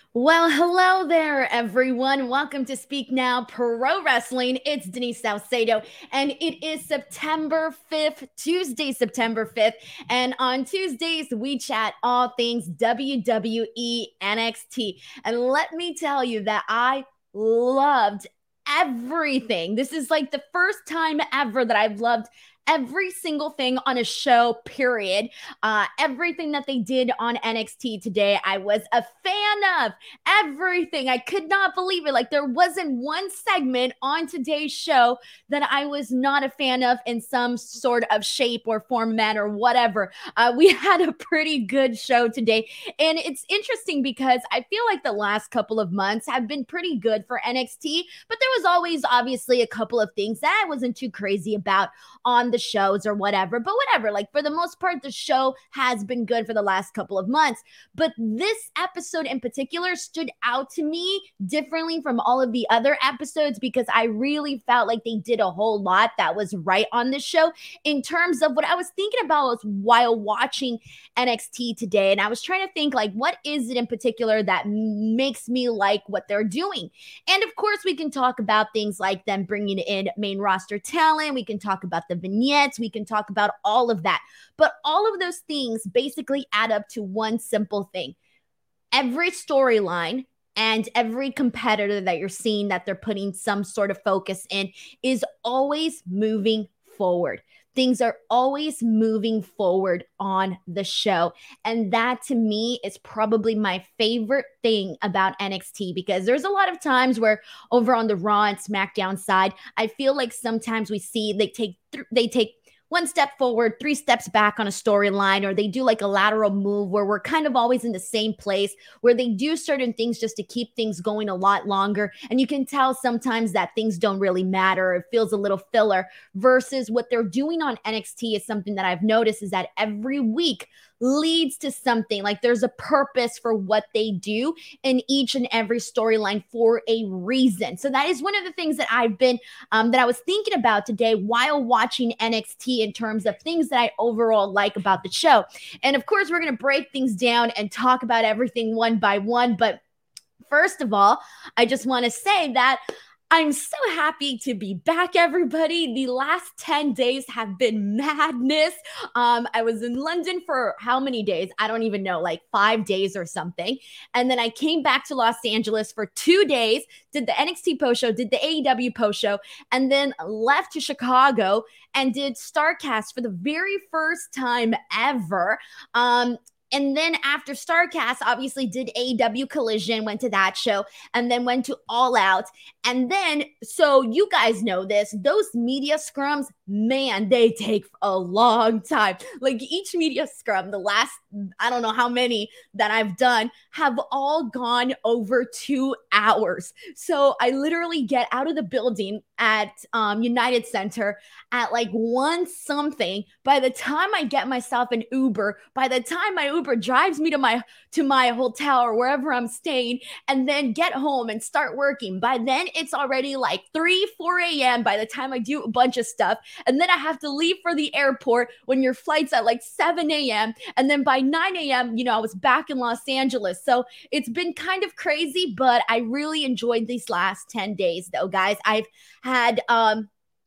Well, hello there, everyone. Welcome to Speak Now Pro Wrestling. It's Denise Salcedo, and it is September 5th, Tuesday, September 5th. And on Tuesdays, we chat all things WWE NXT. And let me tell you that I loved everything. This is like the first time ever that I've loved every single thing on a show, period. Everything that they did on NXT today, I was a fan of everything. I could not believe it. Like, there wasn't one segment on today's show that I was not a fan of in some sort of shape or format or whatever. We had a pretty good show today. And it's interesting because I feel like the last couple of months have been pretty good for NXT, but there was always obviously a couple of things that I wasn't too crazy about on the shows or whatever. But whatever, like for the most part, the show has been good for the last couple of months. But this episode in particular stood out to me differently from all of the other episodes because I really felt like they did a whole lot that was right on this show in terms of what I was thinking about was while watching NXT today. And I was trying to think, like, what is it in particular that makes me like what they're doing? And of course, we can talk about things like them bringing in main roster talent. We can talk about the vignettes. We can talk about all of that. But all of those things basically add up to one simple thing. Every storyline and every competitor that you're seeing that they're putting some sort of focus in is always moving forward. Things are always moving forward on the show. And that to me is probably my favorite thing about NXT because there's a lot of times where over on the Raw and SmackDown side, I feel like sometimes we see they take one step forward, three steps back on a storyline, or they do like a lateral move where we're kind of always in the same place, where they do certain things just to keep things going a lot longer. And you can tell sometimes that things don't really matter. It feels a little filler versus what they're doing on NXT is something that I've noticed is that every week leads to something. Like there's a purpose for what they do in each and every storyline for a reason. So that is one of the things that that I was thinking about today while watching NXT in terms of things that I overall like about the show. And of course, we're going to break things down and talk about everything one by one. But first of all, I just want to say that I'm so happy to be back, everybody. The last 10 days have been madness. I was in London for how many days? I don't even know, like 5 days or something. And then I came back to Los Angeles for 2 days, did the NXT post show, did the AEW post show, and then left to Chicago and did StarCast for the very first time ever. And then after StarCast, obviously did AEW Collision, went to that show, and then went to All Out. And then, so you guys know this, those media scrums, man, they take a long time. Like each media scrum, the last, I don't know how many that I've done, have all gone over 2 hours. So I literally get out of the building at United Center at like 1 something. By the time I get myself an Uber, by the time my Uber drives me to my hotel or wherever I'm staying, and then get home and start working, by then it's already like 3-4 a.m. by the time I do a bunch of stuff. And then I have to leave for the airport when your flight's at like 7 a.m. And then by 9 a.m., I was back in Los Angeles. So it's been kind of crazy, but I really enjoyed these last 10 days though, guys. I've had a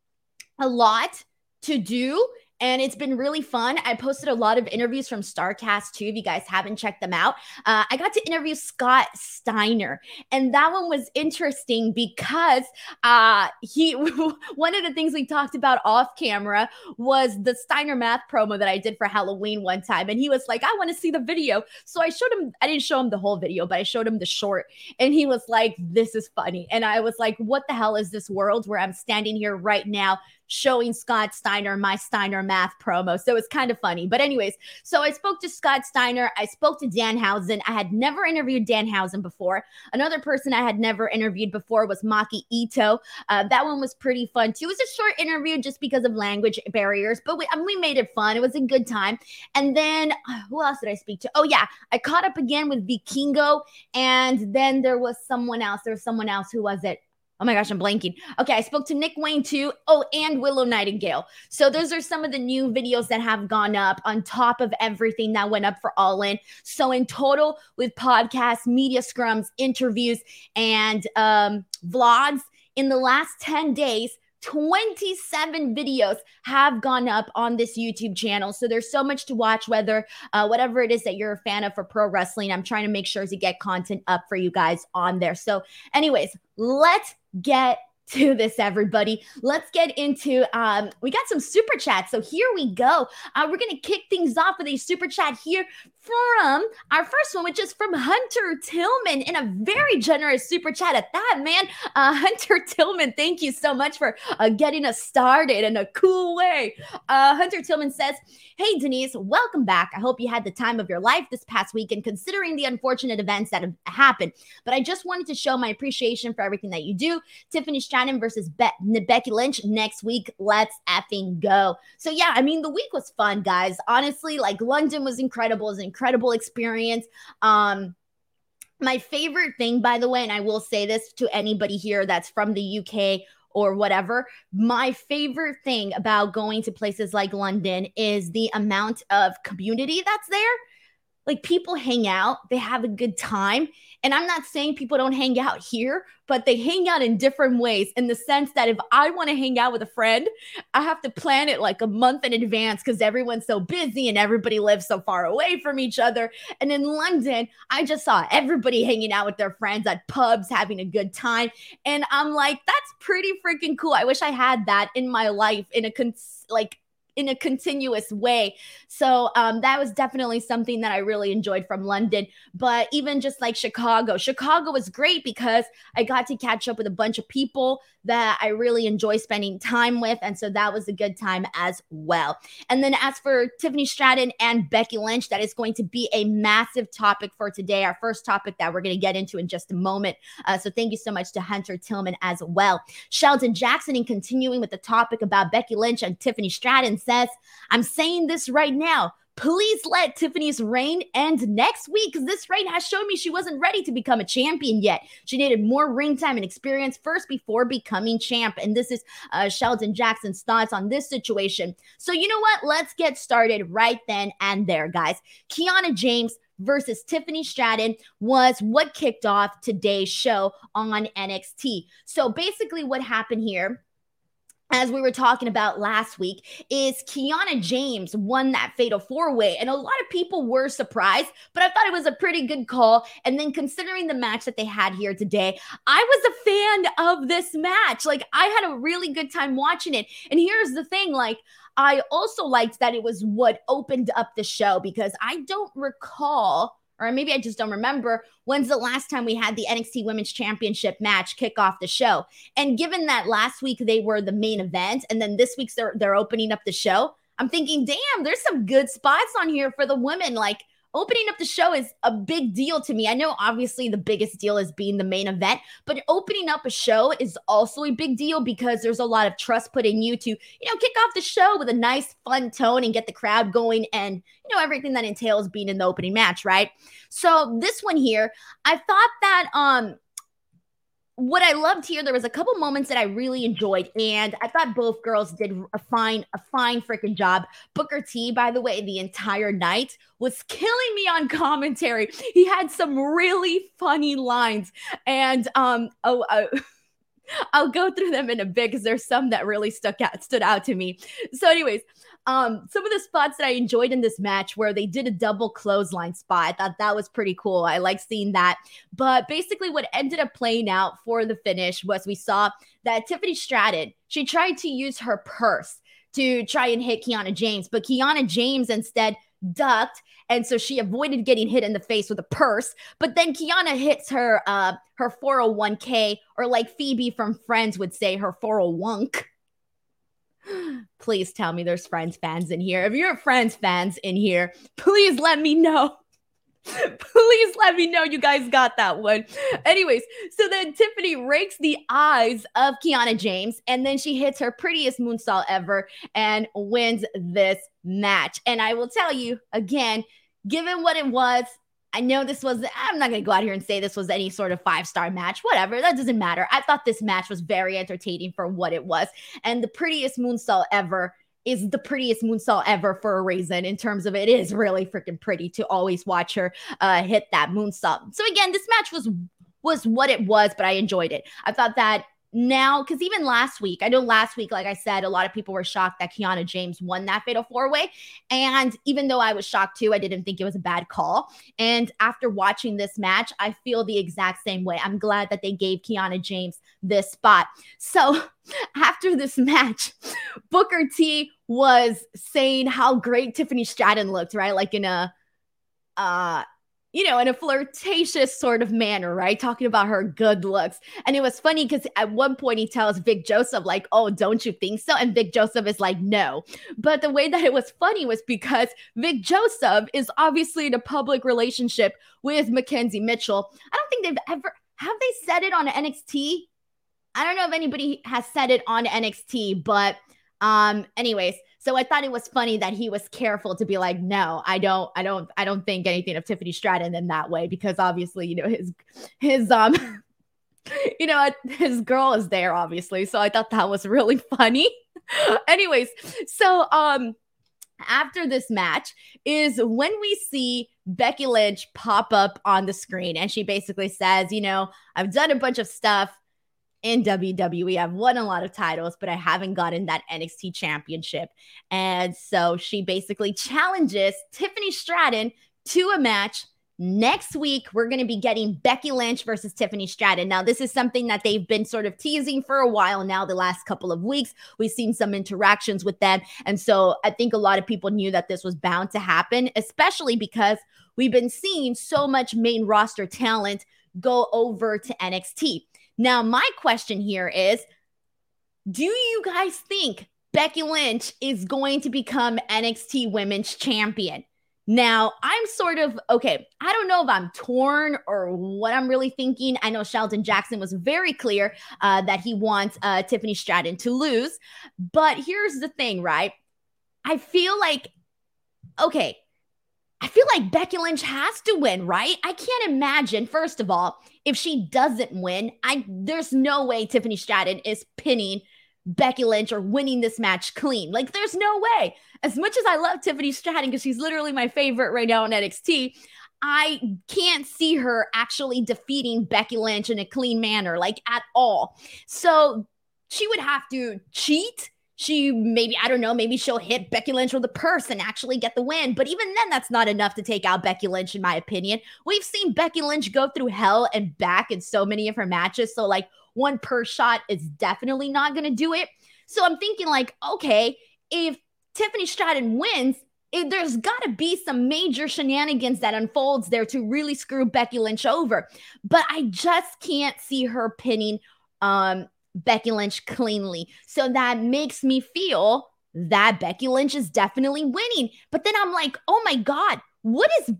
lot to do. And it's been really fun. I posted a lot of interviews from StarCast too. If you guys haven't checked them out, I got to interview Scott Steiner, and that one was interesting because he one of the things we talked about off camera was the Steiner math promo that I did for Halloween one time, and he was like, "I want to see the video." So I showed him. I didn't show him the whole video, but I showed him the short, and he was like, "This is funny," and I was like, "What the hell is this world where I'm standing here right now?" Showing Scott Steiner my Steiner math promo. So it's kind of funny. But anyways, so I spoke to Scott Steiner. I spoke to Danhausen. I had never interviewed Danhausen before. Another person I had never interviewed before was Maki Ito. That one was pretty fun too. It was a short interview just because of language barriers, but we made it fun. It was a good time. And then who else did I speak to? Oh yeah, I caught up again with Vikingo. And then there was someone else. Who was it? Oh my gosh, I'm blanking. Okay, I spoke to Nick Wayne too. Oh, and Willow Nightingale. So those are some of the new videos that have gone up on top of everything that went up for All In. So in total, with podcasts, media scrums, interviews, and vlogs, in the last 10 days, 27 videos have gone up on this YouTube channel. So there's so much to watch, whether whatever it is that you're a fan of for pro wrestling. I'm trying to make sure to get content up for you guys on there. So anyways, let's get to this, everybody. Let's get into we got some super chats. So here we go. We're gonna kick things off with a super chat here from our first one, which is from Hunter Tillman, in a very generous super chat at that, man. Hunter Tillman, thank you so much for getting us started in a cool way. Hunter Tillman says, "Hey Denise, welcome back. I hope you had the time of your life this past weekend, considering the unfortunate events that have happened. But I just wanted to show my appreciation for everything that you do. Tiffany Stratton versus Becky Lynch next week. Let's effing go." So yeah, I mean, the week was fun, guys. Honestly, like, London was incredible. It was an incredible experience. My favorite thing, by the way, and I will say this to anybody here that's from the UK or whatever, my favorite thing about going to places like London is the amount of community that's there. Like, people hang out, they have a good time. And I'm not saying people don't hang out here, but they hang out in different ways, in the sense that if I want to hang out with a friend, I have to plan it like a month in advance because everyone's so busy and everybody lives so far away from each other. And in London, I just saw everybody hanging out with their friends at pubs, having a good time. And I'm like, that's pretty freaking cool. I wish I had that in my life in a continuous way. So that was definitely something that I really enjoyed from London. But even just like Chicago was great because I got to catch up with a bunch of people that I really enjoy spending time with. And so that was a good time as well. And then as for Tiffany Stratton and Becky Lynch, that is going to be a massive topic for today, our first topic that we're going to get into in just a moment. So thank you so much to Hunter Tillman as well. Sheldon Jackson, in continuing with the topic about Becky Lynch and Tiffany Stratton, says, "I'm saying this right now. Please let Tiffany's reign end next week, because this reign has shown me she wasn't ready to become a champion yet. She needed more ring time and experience first before becoming champ." And this is Sheldon Jackson's thoughts on this situation. So you know what? Let's get started right then and there, guys. Kiana James versus Tiffany Stratton was what kicked off today's show on NXT. So basically what happened here, as we were talking about last week, is Kiana James won that fatal four-way. And a lot of people were surprised, but I thought it was a pretty good call. And then considering the match that they had here today, I was a fan of this match. Like, I had a really good time watching it. And here's the thing, like, I also liked that it was what opened up the show, because I don't recall, or maybe I just don't remember, when's the last time we had the NXT Women's Championship match kick off the show. And given that last week they were the main event, and then this week they're opening up the show, I'm thinking, damn, there's some good spots on here for the women. Like, opening up the show is a big deal to me. I know obviously the biggest deal is being the main event, but opening up a show is also a big deal because there's a lot of trust put in you to, kick off the show with a nice, fun tone and get the crowd going, and, everything that entails being in the opening match, right? So this one here, I thought that what I loved here, there was a couple moments that I really enjoyed, and I thought both girls did a fine freaking job. Booker T, by the way, the entire night was killing me on commentary. He had some really funny lines, and I'll go through them in a bit because there's some that really stood out to me. So anyways, some of the spots that I enjoyed in this match where they did a double clothesline spot, I thought that was pretty cool. I like seeing that. But basically what ended up playing out for the finish was we saw that Tiffany Stratton, she tried to use her purse to try and hit Kiana James, but Kiana James instead ducked, and so she avoided getting hit in the face with a purse. But then Kiana hits her 401k, or like Phoebe from Friends would say, her 401. Please tell me there's Friends fans in here. If you're Friends fans in here, please let me know. Please let me know you guys got that one. Anyways, so then Tiffany rakes the eyes of Kiana James, and then she hits her prettiest moonsault ever and wins this match. And I will tell you, again, given what it was, I know I'm not going to go out here and say this was any sort of 5-star match, whatever. That doesn't matter. I thought this match was very entertaining for what it was. And the prettiest moonsault ever is the prettiest moonsault ever for a reason in terms of it is really freaking pretty to always watch her hit that moonsault. So again, this match was what it was, but I enjoyed it. I thought that now, because even last week, I know last week, like I said, a lot of people were shocked that Kiana James won that Fatal 4-Way. And even though I was shocked too, I didn't think it was a bad call. And after watching this match, I feel the exact same way. I'm glad that they gave Kiana James this spot. So after this match, Booker T was saying how great Tiffany Stratton looked, right? Like in a in a flirtatious sort of manner, right? Talking about her good looks. And it was funny because at one point he tells Vic Joseph, like, oh, don't you think so? And Vic Joseph is like, no. But the way that it was funny was because Vic Joseph is obviously in a public relationship with Mackenzie Mitchell. I don't think have they said it on NXT? I don't know if anybody has said it on NXT, but anyways, so I thought it was funny that he was careful to be like, no, I don't think anything of Tiffany Stratton in that way, because obviously, his his girl is there, obviously. So I thought that was really funny. Anyways, so after this match is when we see Becky Lynch pop up on the screen, and she basically says, I've done a bunch of stuff in WWE. I've won a lot of titles, but I haven't gotten that NXT championship. And so she basically challenges Tiffany Stratton to a match. Next week, we're going to be getting Becky Lynch versus Tiffany Stratton. Now, this is something that they've been sort of teasing for a while now, the last couple of weeks. We've seen some interactions with them. And so I think a lot of people knew that this was bound to happen, especially because we've been seeing so much main roster talent go over to NXT. Now, my question here is, do you guys think Becky Lynch is going to become NXT Women's Champion? Now, I'm sort of, okay, I don't know if I'm torn or what I'm really thinking. I know Sheldon Jackson was very clear that he wants Tiffany Stratton to lose. But here's the thing, right? I feel like Becky Lynch has to win, right? I can't imagine, first of all, if she doesn't win, there's no way Tiffany Stratton is pinning Becky Lynch or winning this match clean. Like, there's no way. As much as I love Tiffany Stratton, because she's literally my favorite right now in NXT, I can't see her actually defeating Becky Lynch in a clean manner, like at all. So she would have to cheat. Maybe she'll hit Becky Lynch with a purse and actually get the win. But even then, that's not enough to take out Becky Lynch, in my opinion. We've seen Becky Lynch go through hell and back in so many of her matches. So, like, one purse shot is definitely not going to do it. So I'm thinking, like, okay, if Tiffany Stratton wins, there's got to be some major shenanigans that unfolds there to really screw Becky Lynch over. But I just can't see her pinning Becky Lynch cleanly. So that makes me feel that Becky Lynch is definitely winning. But then I'm like, oh my God, what is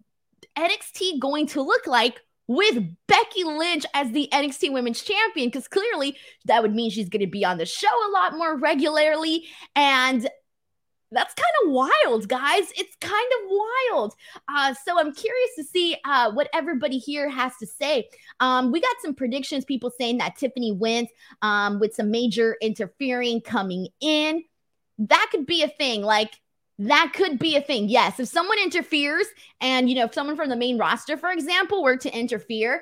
NXT going to look like with Becky Lynch as the NXT Women's Champion? Because clearly that would mean she's going to be on the show a lot more regularly. And that's kind of wild, guys. It's kind of wild. So I'm curious to see what everybody here has to say. We got some predictions, people saying that Tiffany wins with some major interfering coming in. That could be a thing. That could be a thing. Yes, if someone interferes and, if someone from the main roster, for example, were to interfere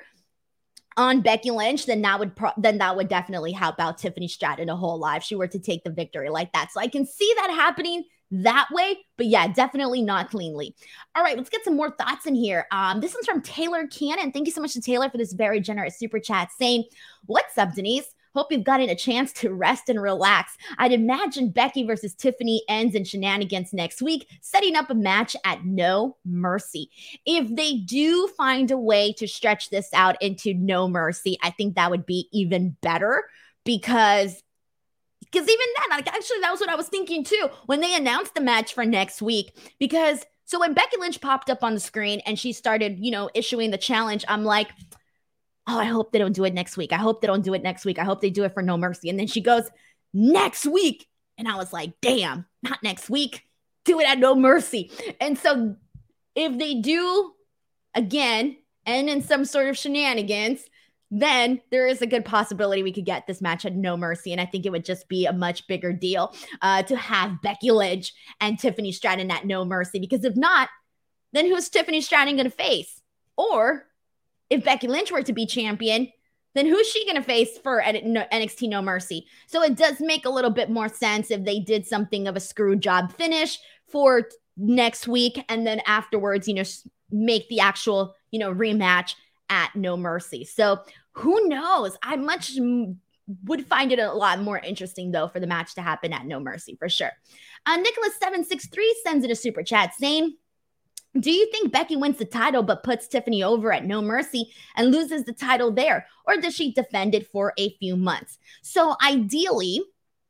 on Becky Lynch, then that would definitely help out Tiffany Stratton a whole lot if she were to take the victory like that. So I can see that happening that way, but yeah, definitely not cleanly. All right, let's get some more thoughts in here. This one's from Taylor Cannon. Thank you so much to Taylor for this very generous super chat saying, what's up, Denise? Hope you've gotten a chance to rest and relax. I'd imagine Becky versus Tiffany ends in shenanigans next week, setting up a match at No Mercy. If they do find a way to stretch this out into No Mercy, I think that would be even better, because even then, actually, that was what I was thinking too when they announced the match for next week. Because so when Becky Lynch popped up on the screen and she started, issuing the challenge, I'm like, oh, I hope they don't do it next week. I hope they don't do it next week. I hope they do it for No Mercy. And then she goes, next week. And I was like, damn, not next week. Do it at No Mercy. And so if they do again and in some sort of shenanigans, then there is a good possibility we could get this match at No Mercy. And I think it would just be a much bigger deal to have Becky Lynch and Tiffany Stratton at No Mercy. Because if not, then who's Tiffany Stratton going to face? Or if Becky Lynch were to be champion, then who's she going to face for NXT No Mercy? So it does make a little bit more sense if they did something of a screw job finish for next week. And then afterwards, make the actual, rematch at No Mercy. So who knows? I would find it a lot more interesting, though, for the match to happen at No Mercy, for sure. Nicholas763 sends in a super chat saying, do you think Becky wins the title but puts Tiffany over at No Mercy and loses the title there? Or does she defend it for a few months? So ideally,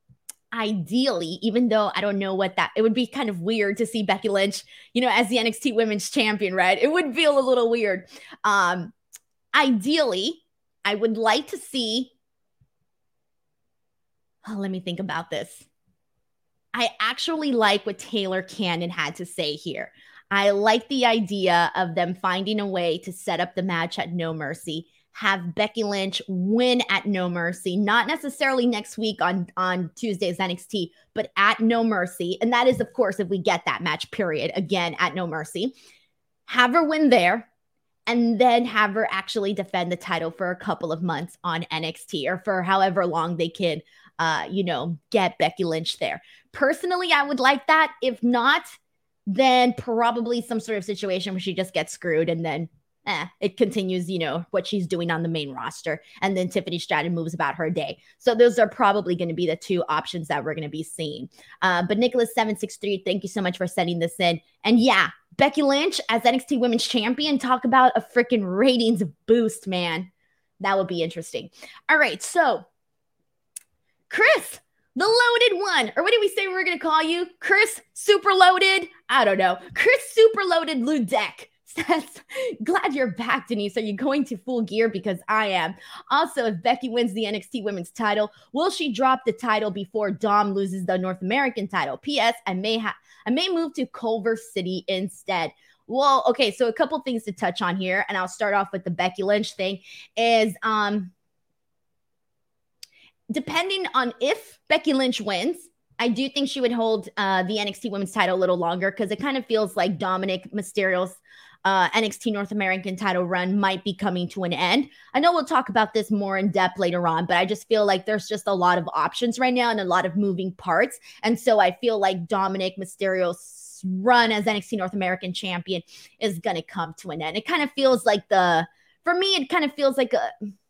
even though I don't know it would be kind of weird to see Becky Lynch, as the NXT Women's Champion, right? It would feel a little weird. Ideally, I would like to see, let me think about this. I actually like what Taylor Cannon had to say here. I like the idea of them finding a way to set up the match at No Mercy, have Becky Lynch win at No Mercy, not necessarily next week on Tuesday's NXT, but at No Mercy. And that is, of course, if we get that match, period, again at No Mercy. Have her win there, and then have her actually defend the title for a couple of months on NXT, or for however long they can, get Becky Lynch there. Personally, I would like that. If not, then probably some sort of situation where she just gets screwed and then it continues, what she's doing on the main roster. And then Tiffany Stratton moves about her day. So those are probably going to be the two options that we're going to be seeing. But Nicholas763, thank you so much for sending this in. And yeah, Becky Lynch as NXT Women's Champion, talk about a freaking ratings boost, man. That would be interesting. All right, so Chris, the loaded one, or what did we say we were going to call you? Chris Super Loaded? I don't know. Chris Super Loaded Ludek says, glad you're back, Denise. Are you going to Full Gear? Because I am. Also, if Becky wins the NXT Women's title, will she drop the title before Dom loses the North American title? P.S. I may move to Culver City instead. Well, okay, so a couple things to touch on here, and I'll start off with the Becky Lynch thing, is depending on if Becky Lynch wins, I do think she would hold the NXT Women's title a little longer, because it kind of feels like Dominic Mysterio's NXT North American title run might be coming to an end. I know we'll talk about this more in depth later on, but I just feel like there's just a lot of options right now and a lot of moving parts. And so I feel like Dominic Mysterio's run as NXT North American champion is going to come to an end. It kind of feels like for me, it kind of feels like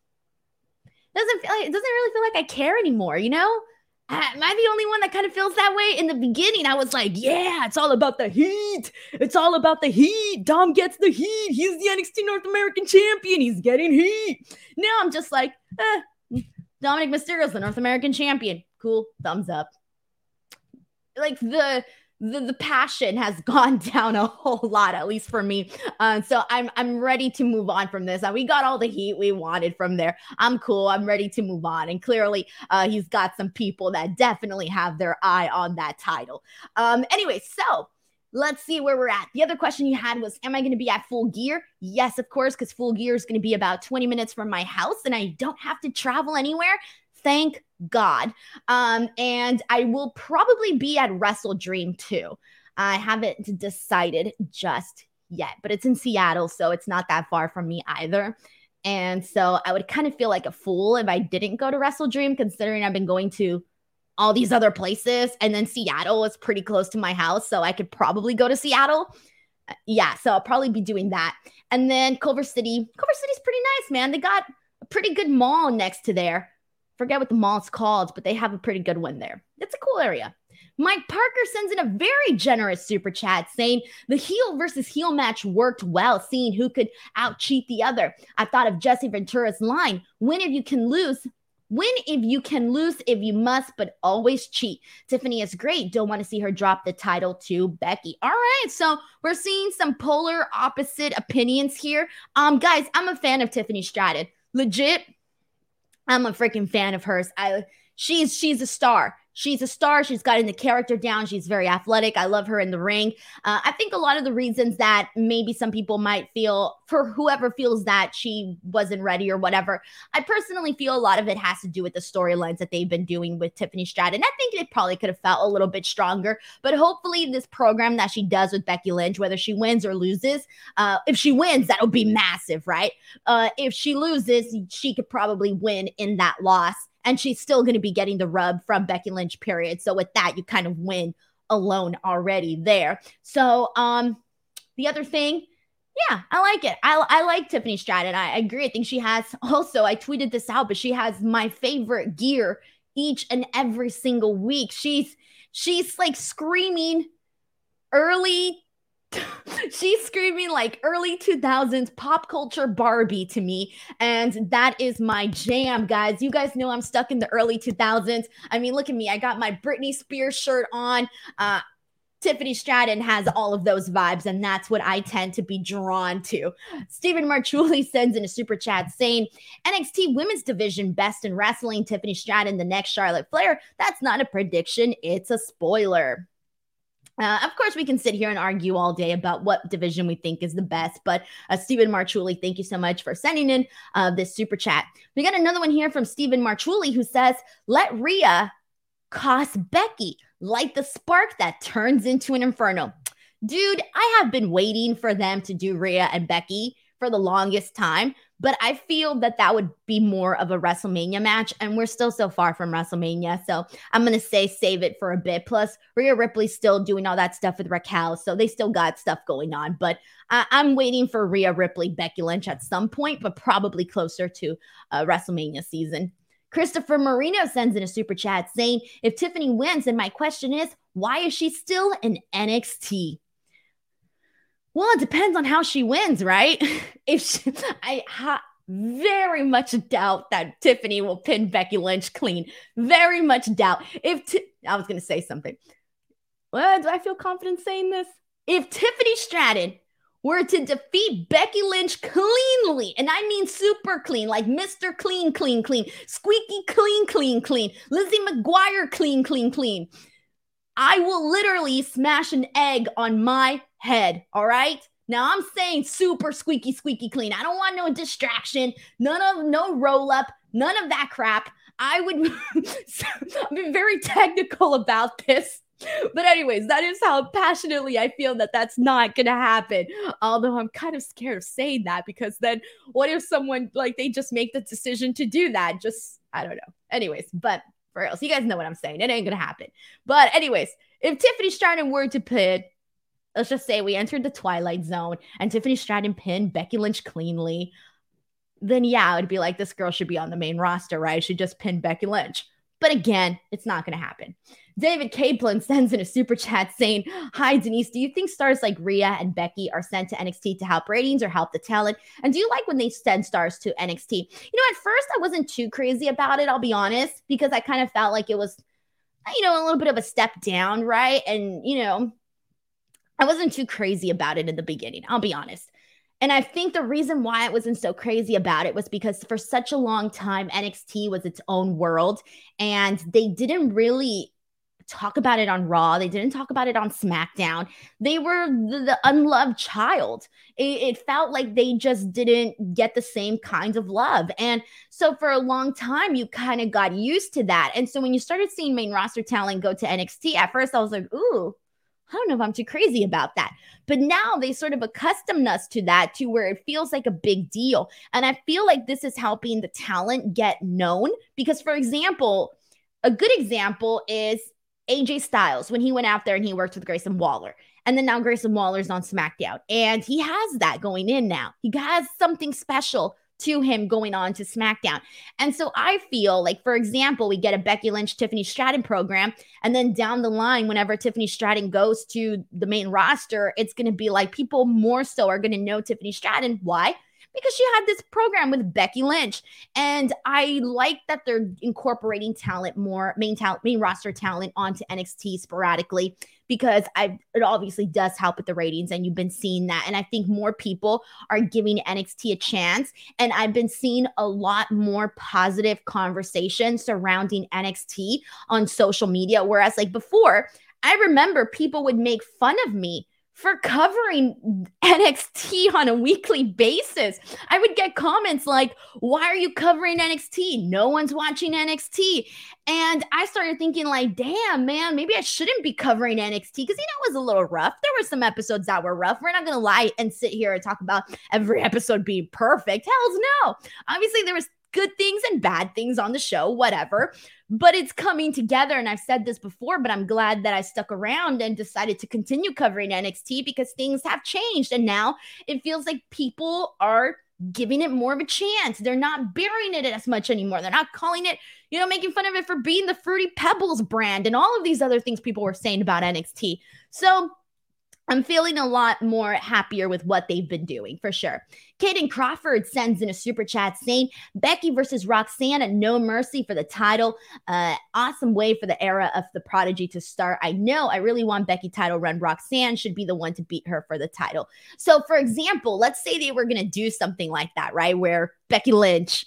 it doesn't really feel like I care anymore, Am I the only one that kind of feels that way? In the beginning, I was like, yeah, it's all about the heat. It's all about the heat. Dom gets the heat. He's the NXT North American champion. He's getting heat. Now I'm just like, Dominic Mysterio's the North American champion. Cool. Thumbs up. Like the passion has gone down a whole lot, at least for me. So I'm ready to move on from this. And we got all the heat we wanted from there. I'm cool. I'm ready to move on. And clearly, he's got some people that definitely have their eye on that title. Anyway, so let's see where we're at. The other question you had was, am I going to be at Full Gear? Yes, of course, because Full Gear is going to be about 20 minutes from my house, and I don't have to travel anywhere. Thank God. And I will probably be at Wrestle Dream too. I haven't decided just yet, but it's in Seattle, so it's not that far from me either. And so I would kind of feel like a fool if I didn't go to Wrestle Dream, considering I've been going to all these other places, and then Seattle is pretty close to my house, so I could probably go to Seattle. Yeah, so I'll probably be doing that. And then Culver City's pretty nice, man. They got a pretty good mall next to there. Forget what the mall's called, but they have a pretty good one there. It's a cool area. Mike Parker sends in a very generous super chat saying the heel versus heel match worked well, seeing who could out-cheat the other. I thought of Jesse Ventura's line, win if you can lose, if you must, but always cheat. Tiffany is great. Don't want to see her drop the title to Becky. All right, so we're seeing some polar opposite opinions here. Guys, I'm a fan of Tiffany Stratton. Legit, I'm a freaking fan of hers. She's a star. she's a star. She's gotten the character down. She's very athletic. I love her in the ring. I think a lot of the reasons that maybe some people might feel, for whoever feels that she wasn't ready or whatever, I personally feel a lot of it has to do with the storylines that they've been doing with Tiffany Stratton. I think it probably could have felt a little bit stronger, but hopefully this program that she does with Becky Lynch, whether she wins or loses, if she wins, that'll be massive, right? If she loses, she could probably win in that loss, and she's still going to be getting the rub from Becky Lynch, period. So with that, you kind of win alone already there. So the other thing, yeah, I like it. I like Tiffany Stratton. I agree. I think she has also, I tweeted this out, but she has my favorite gear each and every single week. She's like screaming early she's screaming like early 2000s pop culture Barbie to me. And that is my jam, guys. You guys know I'm stuck in the early 2000s. I mean, look at me. I got my Britney Spears shirt on. Tiffany Stratton has all of those vibes, and that's what I tend to be drawn to. Stephen Marchuli sends in a super chat saying, NXT Women's Division best in wrestling, Tiffany Stratton, the next Charlotte Flair. That's not a prediction. It's a spoiler. Of course, we can sit here and argue all day about what division we think is the best. But Stephen Marchuli, thank you so much for sending in this super chat. We got another one here from Stephen Marchuli who says, let Rhea cost Becky, light the spark that turns into an inferno. Dude, I have been waiting for them to do Rhea and Becky for the longest time, but I feel that that would be more of a WrestleMania match, and we're still so far from WrestleMania, so I'm going to say save it for a bit. Plus, Rhea Ripley's still doing all that stuff with Raquel, so they still got stuff going on, but I'm waiting for Rhea Ripley, Becky Lynch at some point, but probably closer to WrestleMania season. Christopher Marino sends in a super chat saying, if Tiffany wins, then my question is, why is she still in NXT? Well, it depends on how she wins, right? I very much doubt that Tiffany will pin Becky Lynch clean. Very much doubt. I was going to say something. Well, do I feel confident saying this? If Tiffany Stratton were to defeat Becky Lynch cleanly, and I mean super clean, like Mr. Clean, clean, clean, squeaky clean, clean, clean, Lizzie McGuire clean, clean, clean, I will literally smash an egg on my head, all right? Now I'm saying super squeaky, squeaky clean. I don't want no distraction, no roll up, none of that crap. I would be very technical about this. But anyways, that is how passionately I feel that that's not going to happen. Although I'm kind of scared of saying that, because then what if someone, like, they just make the decision to do that? Just, I don't know. Anyways, but for real, so you guys know what I'm saying. It ain't going to happen. But anyways, if Tiffany Stratton were to pin, let's just say we entered the Twilight Zone and Tiffany Stratton pinned Becky Lynch cleanly, then yeah, it would be like, this girl should be on the main roster, right? She just pinned Becky Lynch. But again, it's not going to happen. David Kaplan sends in a super chat saying, hi, Denise, do you think stars like Rhea and Becky are sent to NXT to help ratings or help the talent? And do you like when they send stars to NXT? You know, at first I wasn't too crazy about it, I'll be honest, because I kind of felt like it was, you know, a little bit of a step down, right? And, you know, I wasn't too crazy about it in the beginning, I'll be honest. And I think the reason why I wasn't so crazy about it was because for such a long time, NXT was its own world, and they didn't really talk about it on Raw. They didn't talk about it on SmackDown. They were the unloved child. It felt like they just didn't get the same kinds of love. And so for a long time, you kind of got used to that. And so when you started seeing main roster talent go to NXT, at first I was like, ooh, I don't know if I'm too crazy about that. But now they sort of accustomed us to that, to where it feels like a big deal. And I feel like this is helping the talent get known. Because, for example, a good example is AJ Styles, when he went out there and he worked with Grayson Waller. And then now Grayson Waller's on SmackDown. And he has that going in now. He has something special to him going on to SmackDown. And so I feel like, for example, we get a Becky Lynch, Tiffany Stratton program, and then down the line, whenever Tiffany Stratton goes to the main roster, it's going to be like people more so are going to know Tiffany Stratton. Why? because she had this program with Becky Lynch. And I like that they're incorporating talent more, main roster talent onto NXT sporadically, because it obviously does help with the ratings, and you've been seeing that. And I think more people are giving NXT a chance, and I've been seeing a lot more positive conversation surrounding NXT on social media. Whereas like before, I remember people would make fun of me for covering NXT on a weekly basis. I would get comments like, why are you covering NXT? No one's watching NXT. And I started thinking like, damn, man, maybe I shouldn't be covering NXT, because, it was a little rough. There were some episodes that were rough. We're not going to lie and sit here and talk about every episode being perfect. Hells no. Obviously, there was good things and bad things on the show, whatever. But it's coming together, and I've said this before, but I'm glad that I stuck around and decided to continue covering NXT, because things have changed, and now it feels like people are giving it more of a chance. They're not burying it as much anymore. They're not calling it, making fun of it for being the Fruity Pebbles brand and all of these other things people were saying about NXT. So I'm feeling a lot more happier with what they've been doing, for sure. Kaden Crawford sends in a super chat saying, Becky versus Roxanne at No Mercy for the title. Awesome way for the era of the Prodigy to start. I know, I really want Becky title run. Roxanne should be the one to beat her for the title. So, for example, let's say they were going to do something like that, right? Where Becky Lynch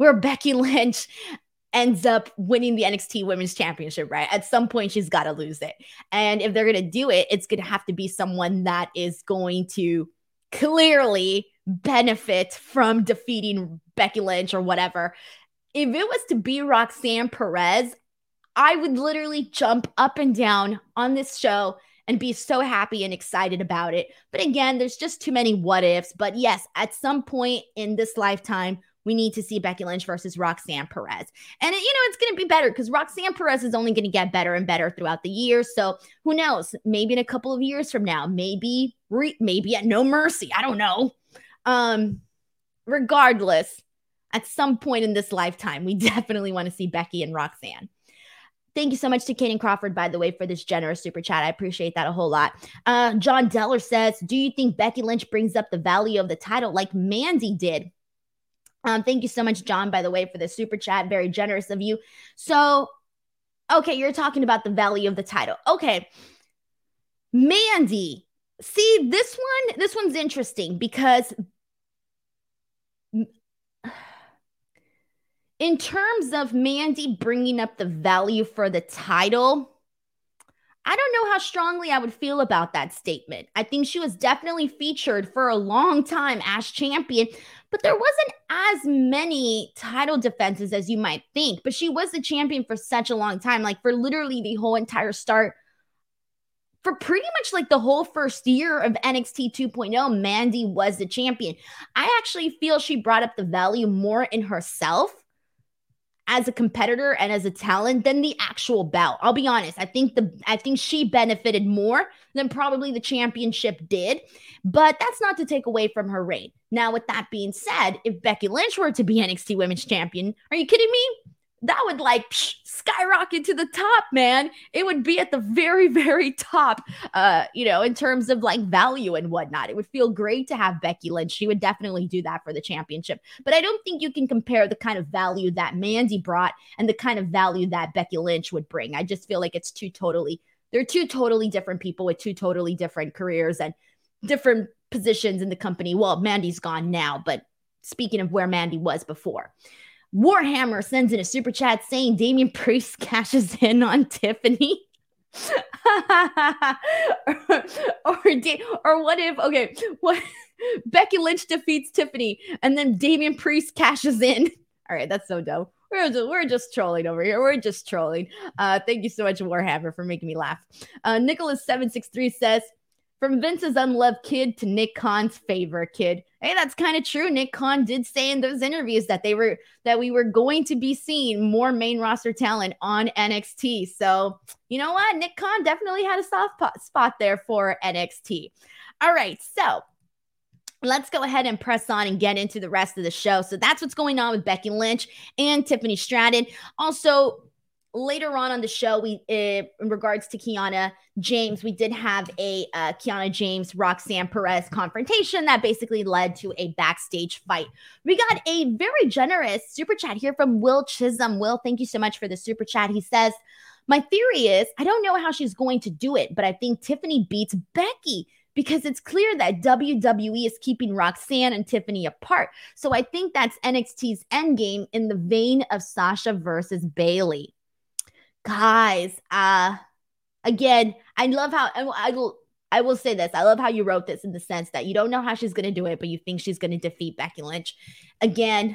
ends up winning the NXT Women's Championship, right? At some point, she's got to lose it. And if they're going to do it, it's going to have to be someone that is going to clearly benefit from defeating Becky Lynch or whatever. If it was to be Roxanne Perez, I would literally jump up and down on this show and be so happy and excited about it. But again, there's just too many what ifs. But yes, at some point in this lifetime, we need to see Becky Lynch versus Roxanne Perez. And, it's going to be better, because Roxanne Perez is only going to get better and better throughout the years. So who knows? Maybe in a couple of years from now, maybe at No Mercy. I don't know. Regardless, at some point in this lifetime, we definitely want to see Becky and Roxanne. Thank you so much to Kaden Crawford, by the way, for this generous super chat. I appreciate that a whole lot. John Deller says, do you think Becky Lynch brings up the value of the title like Mandy did? Thank you so much, John, by the way, for the super chat. Very generous of you. So, okay, you're talking about the value of the title. Okay. Mandy. See, this one's interesting, because in terms of Mandy bringing up the value for the title, I don't know how strongly I would feel about that statement. I think she was definitely featured for a long time as champion, but there wasn't as many title defenses as you might think. But she was the champion for such a long time, like for literally the whole entire start. For pretty much like the whole first year of NXT 2.0, Mandy was the champion. I actually feel she brought up the value more in herself as a competitor and as a talent than the actual bout. I'll be honest. I think she benefited more than probably the championship did, but that's not to take away from her reign. Now, with that being said, if Becky Lynch were to be NXT Women's Champion, are you kidding me? That would skyrocket to the top, man. It would be at the very, very top, in terms of like value and whatnot. It would feel great to have Becky Lynch. She would definitely do that for the championship. But I don't think you can compare the kind of value that Mandy brought and the kind of value that Becky Lynch would bring. I just feel like they're two totally different people with two totally different careers and different positions in the company. Well, Mandy's gone now, but speaking of where Mandy was before. Warhammer sends in a super chat saying Damian Priest cashes in on Tiffany. or what if Becky Lynch defeats Tiffany and then Damian Priest cashes in. All right, that's so dumb. We're just trolling over here. We're just trolling. Thank you so much, Warhammer, for making me laugh. Nicholas763 says, from Vince's unloved kid to Nick Khan's favorite kid. Hey, that's kind of true. Nick Khan did say in those interviews that we were going to be seeing more main roster talent on NXT. So, you know what? Nick Khan definitely had a soft spot there for NXT. All right, so let's go ahead and press on and get into the rest of the show. So that's what's going on with Becky Lynch and Tiffany Stratton. Also, later on the show, we in regards to Kiana James, we did have a Kiana James Roxanne Perez confrontation that basically led to a backstage fight. We got a very generous super chat here from Will Chisholm. Will, thank you so much for the super chat. He says, my theory is, I don't know how she's going to do it, but I think Tiffany beats Becky because it's clear that WWE is keeping Roxanne and Tiffany apart. So I think that's NXT's endgame in the vein of Sasha versus Bayley. Guys, again, I love how I will say this. I love how you wrote this in the sense that you don't know how she's going to do it, but you think she's going to defeat Becky Lynch. Again,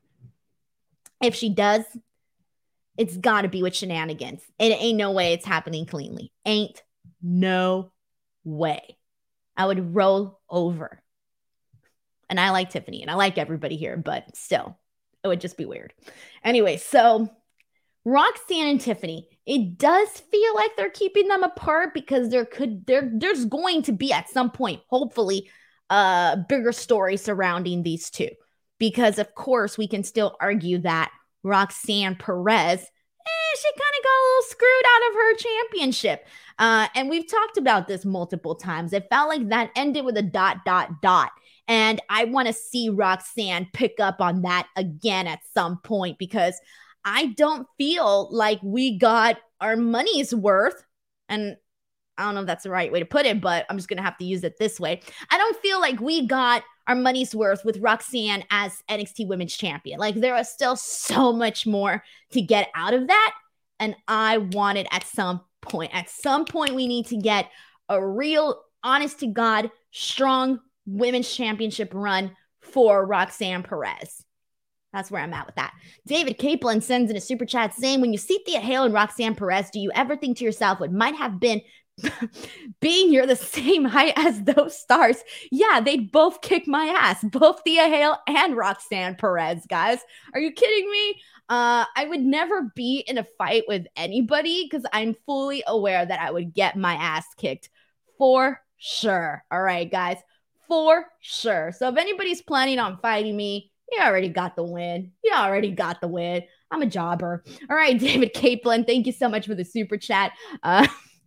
if she does, it's got to be with shenanigans. It ain't no way it's happening cleanly. Ain't no way. I would roll over. And I like Tiffany and I like everybody here, but still, it would just be weird. Anyway, so Roxanne and Tiffany, it does feel like they're keeping them apart because there's going to be at some point, hopefully, a bigger story surrounding these two. Because of course, we can still argue that Roxanne Perez, she kind of got a little screwed out of her championship. And we've talked about this multiple times. It felt like that ended with a ... And I want to see Roxanne pick up on that again at some point because I don't feel like we got our money's worth. And I don't know if that's the right way to put it, but I'm just going to have to use it this way. I don't feel like we got our money's worth with Roxanne as NXT Women's Champion. Like there is still so much more to get out of that. And I want it at some point. At some point, we need to get a real, honest to God, strong women's championship run for Roxanne Perez. That's where I'm at with that. David Capelin sends in a super chat saying, when you see Thea Hale and Roxanne Perez, do you ever think to yourself what might have been being you're the same height as those stars? Yeah, they'd both kick my ass. Both Thea Hale and Roxanne Perez, guys. Are you kidding me? I would never be in a fight with anybody because I'm fully aware that I would get my ass kicked for sure. All right, guys, for sure. So if anybody's planning on fighting me, you already got the win. You already got the win. I'm a jobber. All right, David Capelin, thank you so much for the super chat. All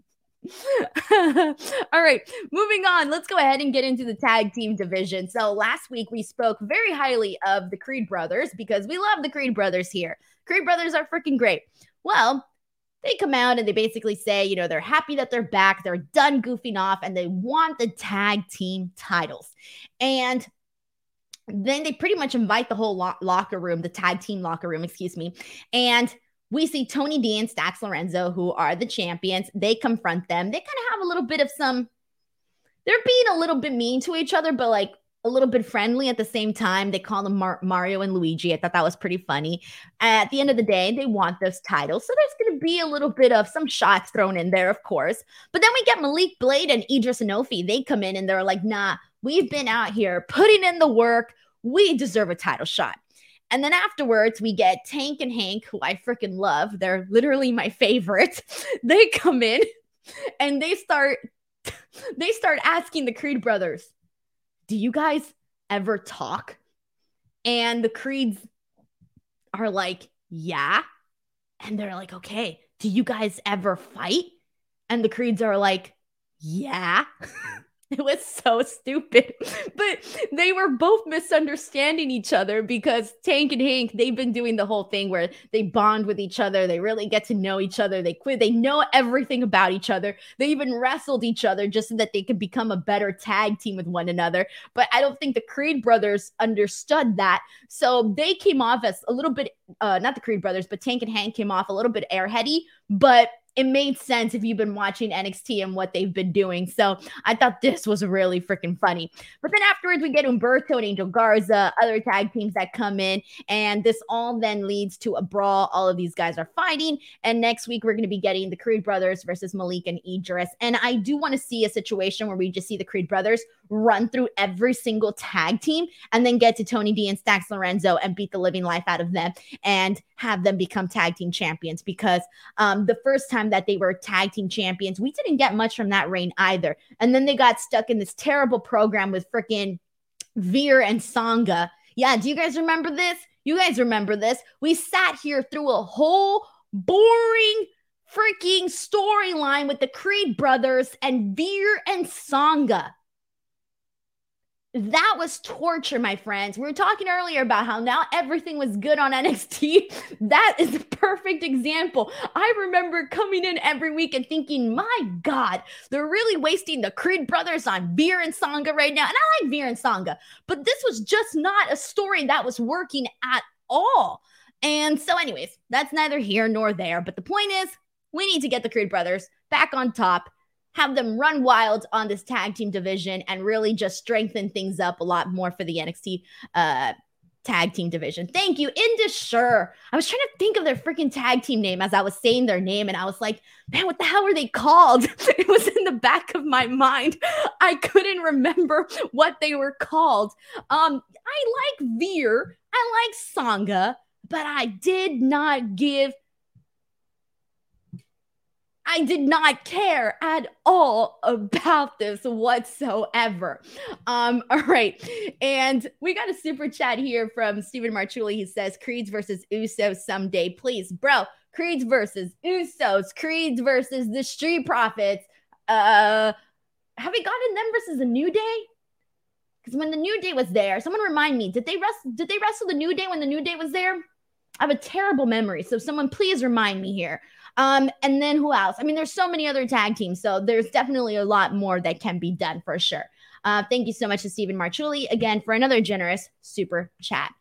right, moving on. Let's go ahead and get into the tag team division. So last week we spoke very highly of the Creed brothers because we love the Creed brothers here. Creed brothers are freaking great. Well, they come out and they basically say, you know, they're happy that they're back. They're done goofing off and they want the tag team titles. And then they pretty much invite the whole locker room, the tag team locker room, and we see Tony D and Stax Lorenzo, who are the champions. They confront them. They kind of have a little bit of they're being a little bit mean to each other, but like a little bit friendly at the same time. They call them Mario and Luigi. I thought that was pretty funny. At the end of the day, they want those titles. So there's going to be a little bit of some shots thrown in there, of course. But then we get Malik Blade and Idris Enofi. They come in and they're like, nah, we've been out here putting in the work. We deserve a title shot. And then afterwards, we get Tank and Hank, who I freaking love. They're literally my favorite. They come in and they start asking the Creed brothers, do you guys ever talk? And the Creeds are like, yeah. And they're like, okay, do you guys ever fight? And the Creeds are like, yeah. It was so stupid, but they were both misunderstanding each other because Tank and Hank, they've been doing the whole thing where they bond with each other. They really get to know each other. They know everything about each other. They even wrestled each other just so that they could become a better tag team with one another. But I don't think the Creed brothers understood that. So they came off as a little bit, not the Creed brothers, but Tank and Hank came off a little bit airheady, but it made sense if you've been watching NXT and what they've been doing. So I thought this was really freaking funny. But then afterwards, we get Humberto and Angel Garza, other tag teams that come in. And this all then leads to a brawl. All of these guys are fighting. And next week, we're going to be getting the Creed brothers versus Malik and Idris. And I do want to see a situation where we just see the Creed brothers run through every single tag team and then get to Tony D and Stax Lorenzo and beat the living life out of them and have them become tag team champions. Because the first time that they were tag team champions, we didn't get much from that reign either. And then they got stuck in this terrible program with freaking Veer and Sangha. Yeah, do you guys remember this? You guys remember this? We sat here through a whole boring freaking storyline with the Creed brothers and Veer and Sangha. That was torture, my friends. We were talking earlier about how now everything was good on NXT. That is a perfect example. I remember coming in every week and thinking, my God, they're really wasting the Creed brothers on Veer and Sangha right now. And I like Veer and Sangha, but this was just not a story that was working at all. And so anyways, that's neither here nor there. But the point is, we need to get the Creed brothers back on top, have them run wild on this tag team division, and really just strengthen things up a lot more for the NXT tag team division. Thank you, Indus Sure. I was trying to think of their freaking tag team name as I was saying their name, and I was like, man, what the hell were they called? It was in the back of my mind. I couldn't remember what they were called. I like Veer. I like Sangha, but I did not care at all about this whatsoever. All right. And we got a super chat here from Stephen Marchuli. He says, Creeds versus Usos someday. Please, bro. Creeds versus Usos. Creeds versus the Street Profits. Have we gotten them versus the New Day? Because when the New Day was there, someone remind me, did they wrestle the New Day when the New Day was there? I have a terrible memory. So someone please remind me here. And then who else? I mean, there's so many other tag teams, so there's definitely a lot more that can be done for sure. Thank you so much to Stephen Marchuli again for another generous super chat.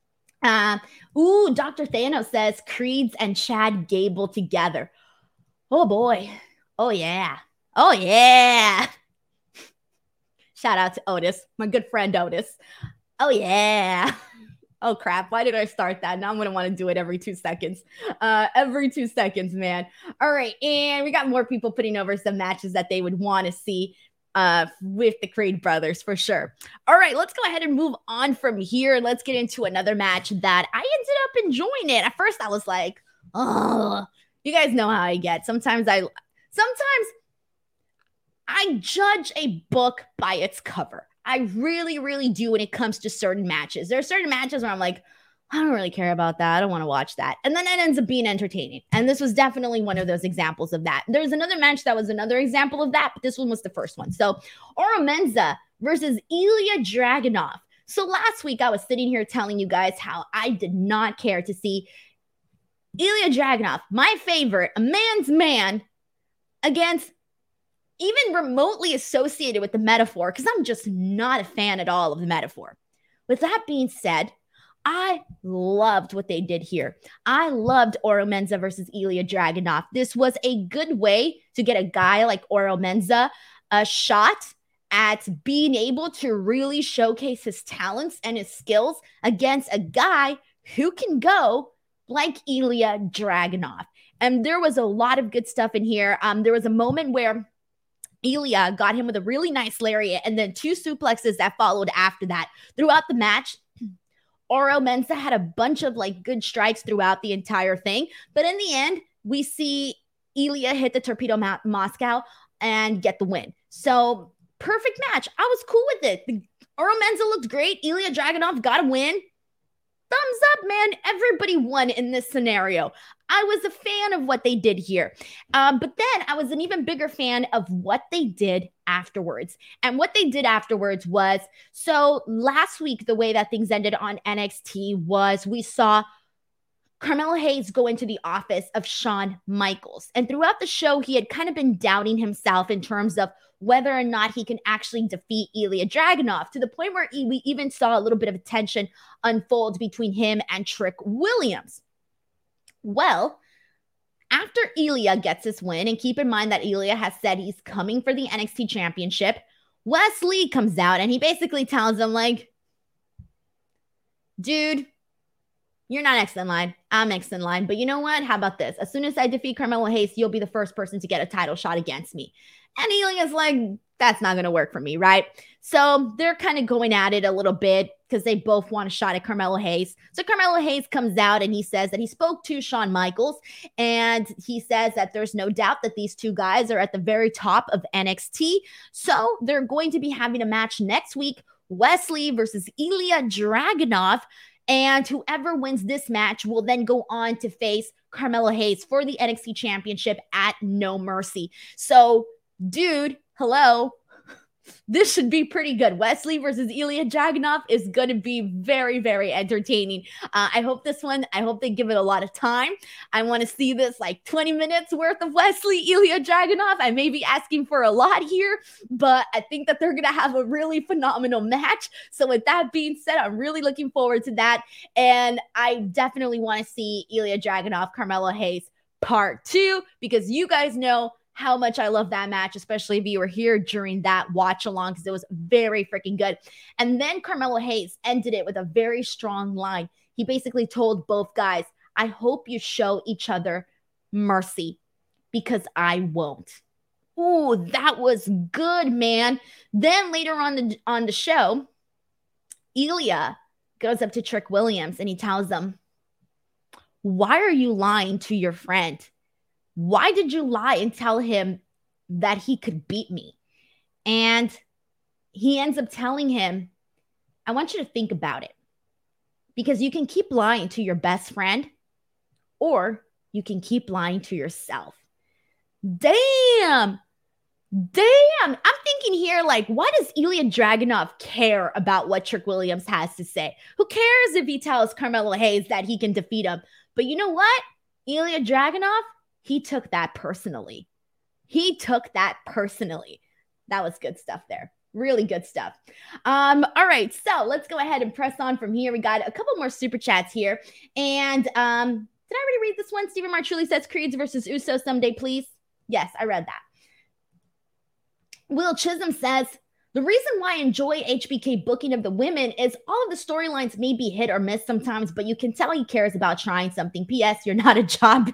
Dr. Thanos says Creeds and Chad Gable together. Oh boy. Oh yeah. Oh yeah. Shout out to Otis, my good friend Otis. Oh yeah. Oh, crap. Why did I start that? Now I'm going to want to do it every 2 seconds. Every 2 seconds, man. All right. And we got more people putting over some matches that they would want to see with the Creed brothers for sure. All right. Let's go ahead and move on from here. Let's get into another match that I ended up enjoying it. At first, I was like, oh, you guys know how I get. Sometimes I judge a book by its cover. I really, really do when it comes to certain matches. There are certain matches where I'm like, I don't really care about that. I don't want to watch that. And then it ends up being entertaining. And this was definitely one of those examples of that. There's another match that was another example of that, but this one was the first one. So Oro Mensah versus Ilya Dragunov. So last week I was sitting here telling you guys how I did not care to see Ilya Dragunov, my favorite, a man's man, against even remotely associated with the Metaphor, because I'm just not a fan at all of the Metaphor. With that being said, I loved what they did here. I loved Oro Mensah versus Ilya Dragunov. This was a good way to get a guy like Oro Mensah a shot at being able to really showcase his talents and his skills against a guy who can go like Ilya Dragunov. And there was a lot of good stuff in here. There was a moment where Ilya got him with a really nice lariat and then 2 suplexes that followed after that. Throughout the match, Oro Mensah had a bunch of good strikes throughout the entire thing. But in the end, we see Ilya hit the Torpedo Moscow and get the win. So perfect match. I was cool with it. Oro Mensah looked great. Ilya Dragunov got a win. Thumbs up, man. Everybody won in this scenario. I was a fan of what they did here. But then I was an even bigger fan of what they did afterwards. And what they did afterwards was, so last week, the way that things ended on NXT was we saw Carmelo Hayes go into the office of Shawn Michaels. And throughout the show, he had kind of been doubting himself in terms of whether or not he can actually defeat Ilya Dragunov, to the point where we even saw a little bit of a tension unfold between him and Trick Williams. Well, after Ilya gets his win, and keep in mind that Ilya has said he's coming for the NXT championship, Wes Lee comes out and he basically tells him, dude, you're not next in line. I'm next in line. But you know what? How about this? As soon as I defeat Carmelo Hayes, you'll be the first person to get a title shot against me. And Ilya's like, that's not going to work for me, right? So they're kind of going at it a little bit because they both want a shot at Carmelo Hayes. So Carmelo Hayes comes out and he says that he spoke to Shawn Michaels, and he says that there's no doubt that these two guys are at the very top of NXT. So they're going to be having a match next week, Wes Lee versus Ilya Dragunov. And whoever wins this match will then go on to face Carmelo Hayes for the NXT Championship at No Mercy. So, dude, hello. This should be pretty good. Wesley versus Ilya Dragunov is going to be very, very entertaining. I hope they give it a lot of time. I want to see this like 20 minutes worth of Wesley, Ilya Dragunov. I may be asking for a lot here, but I think that they're going to have a really phenomenal match. So with that being said, I'm really looking forward to that. And I definitely want to see Ilya Dragunov, Carmelo Hayes part 2, because you guys know how much I love that match, especially if you were here during that watch along, because it was very freaking good. And then Carmelo Hayes ended it with a very strong line. He basically told both guys, I hope you show each other mercy, because I won't. Ooh, that was good, man. Then later on the show, Ilya goes up to Trick Williams and he tells him, why are you lying to your friend? Why did you lie and tell him that he could beat me? And he ends up telling him, I want you to think about it, because you can keep lying to your best friend, or you can keep lying to yourself. Damn. I'm thinking here, like, why does Ilya Dragunov care about what Trick Williams has to say? Who cares if he tells Carmelo Hayes that he can defeat him? But you know what? Ilya Dragunov, he took that personally. That was good stuff there. Really good stuff. All right, so let's go ahead and press on from here. We got a couple more super chats here. And did I already read this one? Stephen Marchulli says Creeds versus Usos someday, please. Yes, I read that. Will Chisholm says, the reason why I enjoy HBK booking of the women is all of the storylines may be hit or miss sometimes, but you can tell he cares about trying something. P.S. You're not a jobber.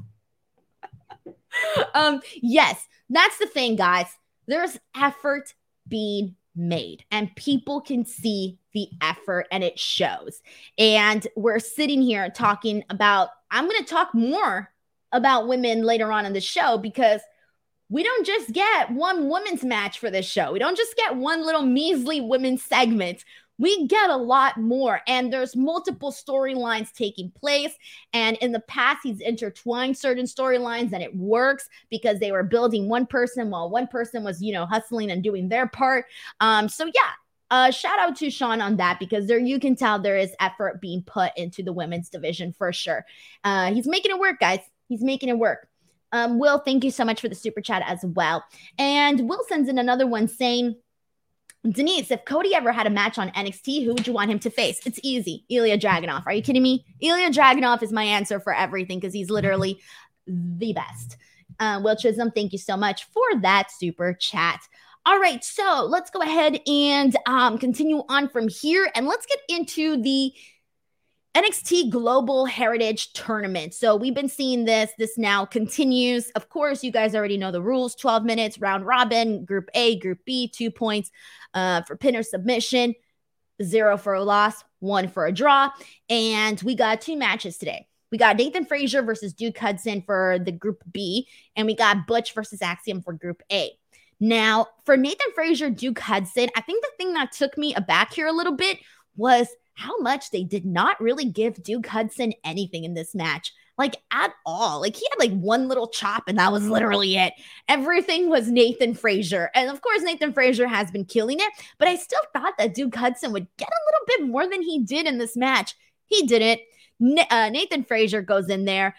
Yes, that's the thing, guys. There's effort being made and people can see the effort and it shows. And we're sitting here talking about, I'm going to talk more about women later on in the show, because we don't just get one women's match for this show. We don't just get one little measly women's segment. We get a lot more, and there's multiple storylines taking place. And in the past, he's intertwined certain storylines, and it works because they were building one person while one person was, hustling and doing their part. So yeah, shout out to Sean on that, because there you can tell there is effort being put into the women's division for sure. He's making it work, guys. He's making it work. Will, thank you so much for the super chat as well. And Will sends in another one saying, Denise, if Cody ever had a match on NXT, who would you want him to face? It's easy. Ilya Dragunov. Are you kidding me? Ilya Dragunov is my answer for everything, because he's literally the best. Will Chisholm, thank you so much for that super chat. All right, so let's go ahead and continue on from here, and let's get into the NXT Global Heritage Tournament. So we've been seeing this. This now continues. Of course, you guys already know the rules. 12 minutes, round robin, Group A, Group B, 2 points for pin or submission, 0 for a loss, 1 for a draw. And we got 2 matches today. We got Nathan Frazier versus Duke Hudson for the Group B, and we got Butch versus Axiom for Group A. Now, for Nathan Frazier, Duke Hudson, I think the thing that took me aback here a little bit was how much they did not really give Duke Hudson anything in this match, like at all. Like he had like one little chop and that was literally it. Everything was Nathan Frazier. And of course, Nathan Frazier has been killing it, but I still thought that Duke Hudson would get a little bit more than he did in this match. He didn't. Nathan Frazier goes in there.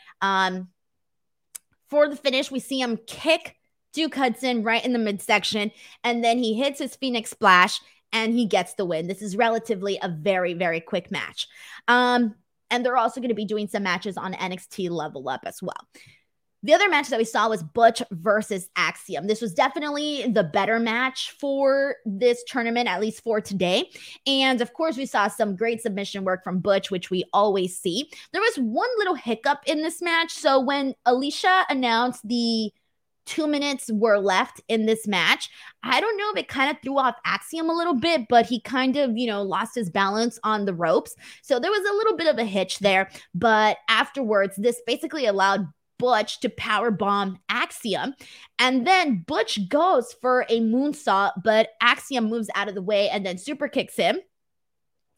For the finish, we see him kick Duke Hudson right in the midsection, and then he hits his Phoenix Splash and he gets the win. This is relatively a very, very quick match. And they're also going to be doing some matches on NXT Level Up as well. The other match that we saw was Butch versus Axiom. This was definitely the better match for this tournament, at least for today. And of course, we saw some great submission work from Butch, which we always see. There was one little hiccup in this match. So when Alicia announced the 2 minutes were left in this match, I don't know if it kind of threw off Axiom a little bit, but he kind of, lost his balance on the ropes. So there was a little bit of a hitch there. But afterwards, this basically allowed Butch to powerbomb Axiom. And then Butch goes for a moonsault, but Axiom moves out of the way and then super kicks him.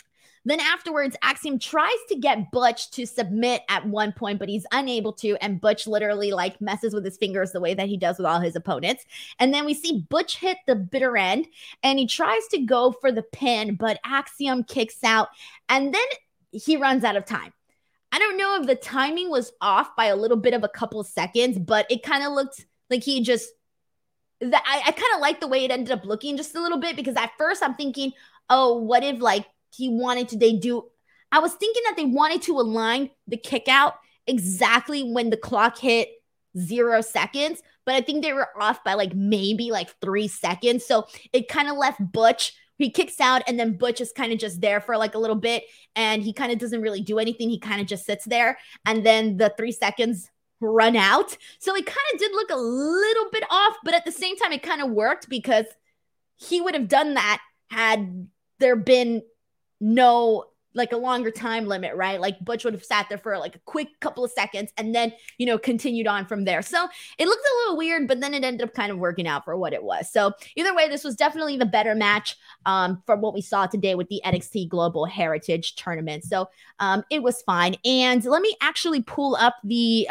Then afterwards, Axiom tries to get Butch to submit at one point, but he's unable to. And Butch literally like messes with his fingers the way that he does with all his opponents. And then we see Butch hit the bitter end and he tries to go for the pin, but Axiom kicks out and then he runs out of time. I don't know if the timing was off by a little bit of a couple of seconds, but it kind of looked like he just, I kind of like the way it ended up looking just a little bit, because at first I'm thinking, oh, what if like he wanted to, I was thinking that they wanted to align the kick out exactly when the clock hit 0 seconds, but I think they were off by like maybe like 3 seconds. So it kind of left Butch, he kicks out and then Butch is kind of just there for like a little bit and he kind of doesn't really do anything. He kind of just sits there and then the 3 seconds run out. So it kind of did look a little bit off, but at the same time, it kind of worked because he would have done that had there been no like a longer time limit, right? Like Butch would have sat there for like a quick couple of seconds and then, continued on from there. So it looked a little weird, but then it ended up kind of working out for what it was. So either way, this was definitely the better match from what we saw today with the NXT Global Heritage Tournament. So it was fine. And let me actually pull up the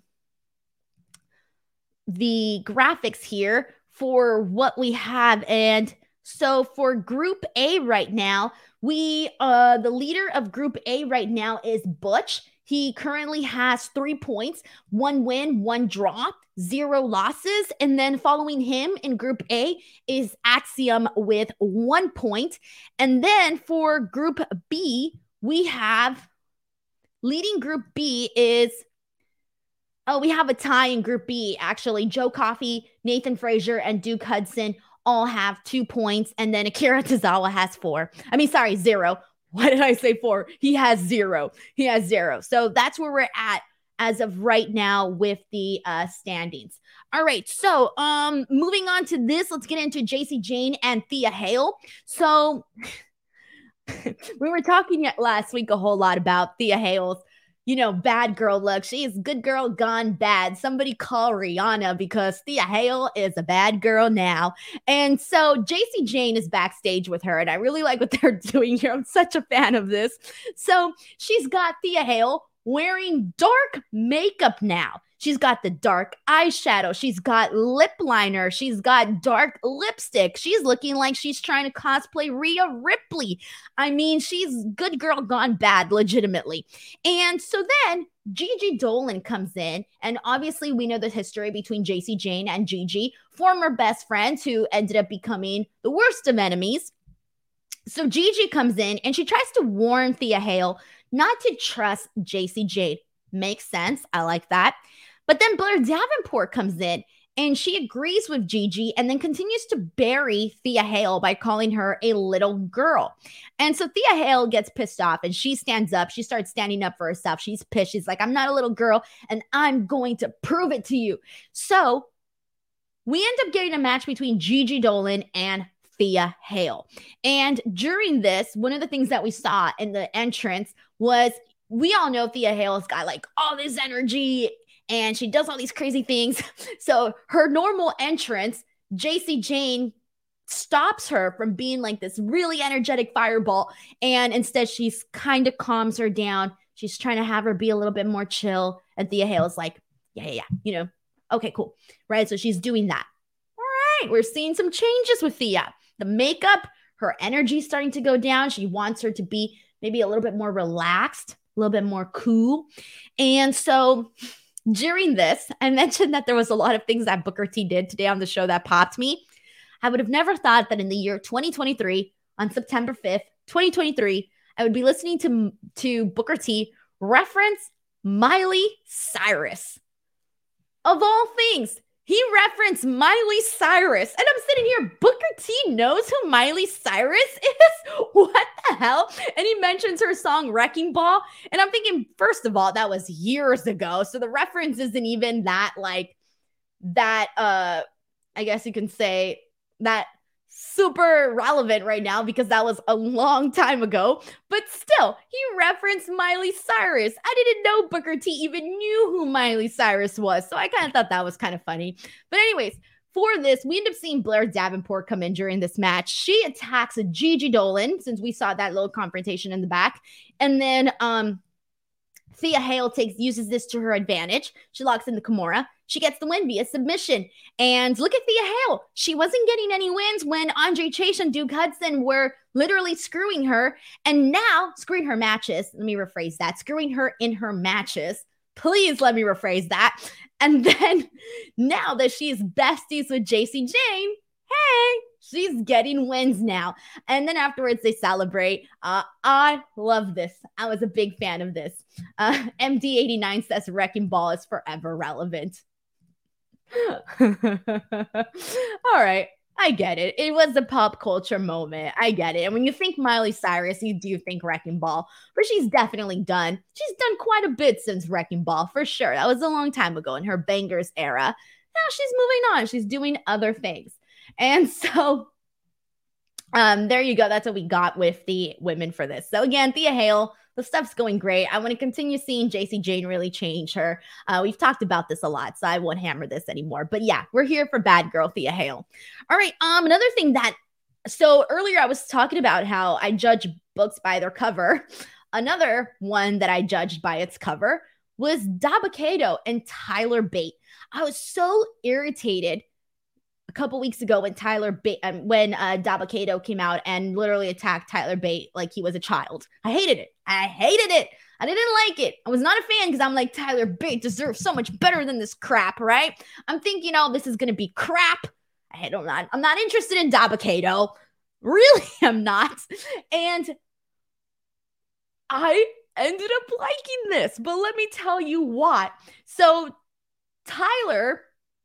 graphics here for what we have. And so for Group A right now, the leader of Group A right now is Butch. He currently has 3 points, 1 win, 1 draw, 0 losses. And then following him in Group A is Axiom with 1 point. And then for Group B, we have leading Group B is, we have a tie in Group B, actually. Joe Coffey, Nathan Frazier, and Duke Hudson all have 2 points, and then Akira Tozawa has 4. 0. Why did I say 4? He has 0. So that's where we're at as of right now with the standings. All right, so moving on to this, let's get into Jacy Jayne and Thea Hale. So we were talking last week a whole lot about Thea Hale's bad girl look. She is good girl gone bad. Somebody call Rihanna because Thea Hale is a bad girl now. And so Jacy Jayne is backstage with her, and I really like what they're doing here. I'm such a fan of this. So she's got Thea Hale wearing dark makeup now. She's got the dark eyeshadow. She's got lip liner. She's got dark lipstick. She's looking like she's trying to cosplay Rhea Ripley. She's good girl gone bad, legitimately. And so then Gigi Dolan comes in, and obviously we know the history between Jacy Jayne and Gigi, former best friends who ended up becoming the worst of enemies. So Gigi comes in, and she tries to warn Thea Hale not to trust Jacy Jayne. Makes sense. I like that. But then Blair Davenport comes in and she agrees with Gigi and then continues to bury Thea Hale by calling her a little girl. And so Thea Hale gets pissed off and she stands up. She starts standing up for herself. She's pissed. She's like, I'm not a little girl and I'm going to prove it to you. So we end up getting a match between Gigi Dolan and Thea Hale. And during this, one of the things that we saw in the entrance was, we all know Thea Hale's got like all this energy and she does all these crazy things. So her normal entrance, Jacy Jayne stops her from being like this really energetic fireball. And instead, she's kind of calms her down. She's trying to have her be a little bit more chill. And Thea Hale is like, yeah. Okay, cool. Right. So she's doing that. All right. We're seeing some changes with Thea. The makeup, her energy starting to go down. She wants her to be maybe a little bit more relaxed, a little bit more cool. And so during this, I mentioned that there was a lot of things that Booker T did today on the show that popped me. I would have never thought that in the year 2023, on September 5th, 2023, I would be listening to Booker T reference Miley Cyrus. Of all things, he referenced Miley Cyrus. And I'm sitting here, Booker T knows who Miley Cyrus is? What the hell? And he mentions her song Wrecking Ball. And I'm thinking, first of all, that was years ago. So the reference isn't even that I guess you can say that super relevant right now because that was a long time ago. But still, he referenced Miley Cyrus. I didn't know Booker T even knew who Miley Cyrus was. So I kind of thought that was kind of funny. But anyways, for this, we end up seeing Blair Davenport come in during this match. She attacks Gigi Dolan, since we saw that little confrontation in the back. And then Thea Hale uses this to her advantage. She locks in the Kimura. She gets the win via submission. And look at Thea Hale. She wasn't getting any wins when Andre Chase and Duke Hudson were literally screwing her. And now, screwing her matches. Let me rephrase that. Screwing her in her matches. Please let me rephrase that. And then, now that she's besties with Jacy Jayne, hey, she's getting wins now. And then afterwards, they celebrate. I love this. I was a big fan of this. MD89 says Wrecking Ball is forever relevant. All right. I get it. It was a pop culture moment. I get it. And when you think Miley Cyrus, you do think Wrecking Ball. But she's definitely done. She's done quite a bit since Wrecking Ball, for sure. That was a long time ago in her bangers era. Now she's moving on. She's doing other things. And so there you go. That's what we got with the women for this. So again, Thea Hale, the stuff's going great. I want to continue seeing Jacy Jayne really change her. We've talked about this a lot, so I won't hammer this anymore. But yeah, we're here for bad girl Thea Hale. All right. Another thing so earlier I was talking about how I judge books by their cover. Another one that I judged by its cover was Dabba-Kato and Tyler Bate. I was so irritated a couple weeks ago when Dabba-Kato came out and literally attacked Tyler Bate like he was a child. I hated it. I didn't like it. I was not a fan because I'm like, Tyler Bate deserves so much better than this crap, right? I'm thinking, this is going to be crap. I'm not interested in Dabba-Kato. Really, I'm not. And I ended up liking this, but let me tell you what. So Tyler,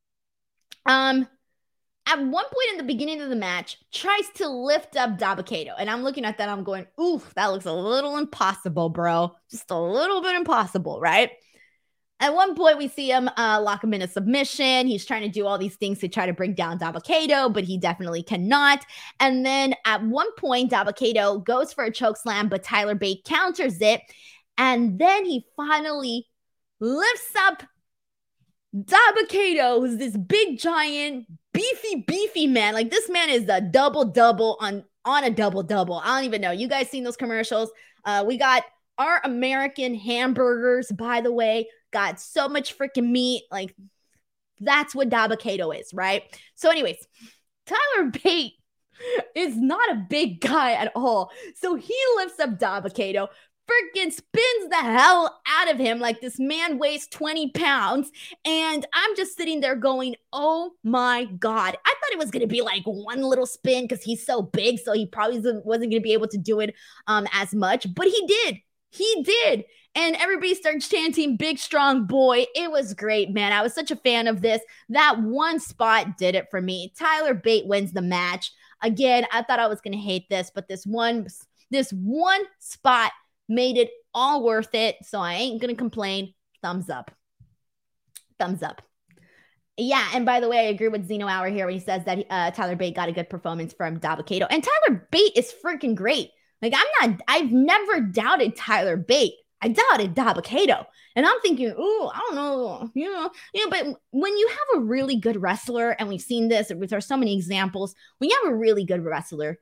at one point in the beginning of the match, tries to lift up Dabba-Kato. And I'm looking at that, I'm going, oof, that looks a little impossible, bro. Just a little bit impossible, right? At one point, we see him lock him in a submission. He's trying to do all these things to try to bring down Dabba-Kato, but he definitely cannot. And then at one point, Dabba-Kato goes for a chokeslam, but Tyler Bate counters it. And then he finally lifts up Dabba-Kato, who's this big, giant, beefy man. Like, this man is a double-double on a double-double. I don't even know. You guys seen those commercials? We got our American hamburgers, by the way. Got so much freaking meat. Like, that's what Dabba-Kato is, right? So anyways, Tyler Bate is not a big guy at all. So he lifts up Dabba-Kato, freaking spins the hell out of him like this man weighs 20 pounds. And I'm just sitting there going, oh my God. I thought it was going to be like one little spin because he's so big. So he probably wasn't going to be able to do it as much. But he did. He did. And everybody starts chanting, big, strong boy. It was great, man. I was such a fan of this. That one spot did it for me. Tyler Bate wins the match. Again, I thought I was going to hate this, but this one spot made it all worth it. So I ain't going to complain. Thumbs up. Thumbs up. Yeah, and by the way, I agree with Zeno Hour here when he says that Tyler Bate got a good performance from Dabba-Kato. And Tyler Bate is freaking great. Like, I've never doubted Tyler Bate. I doubted Dabba-Kato. And I'm thinking, oh, I don't know, but when you have a really good wrestler, and we've seen this, there's so many examples, when you have a really good wrestler,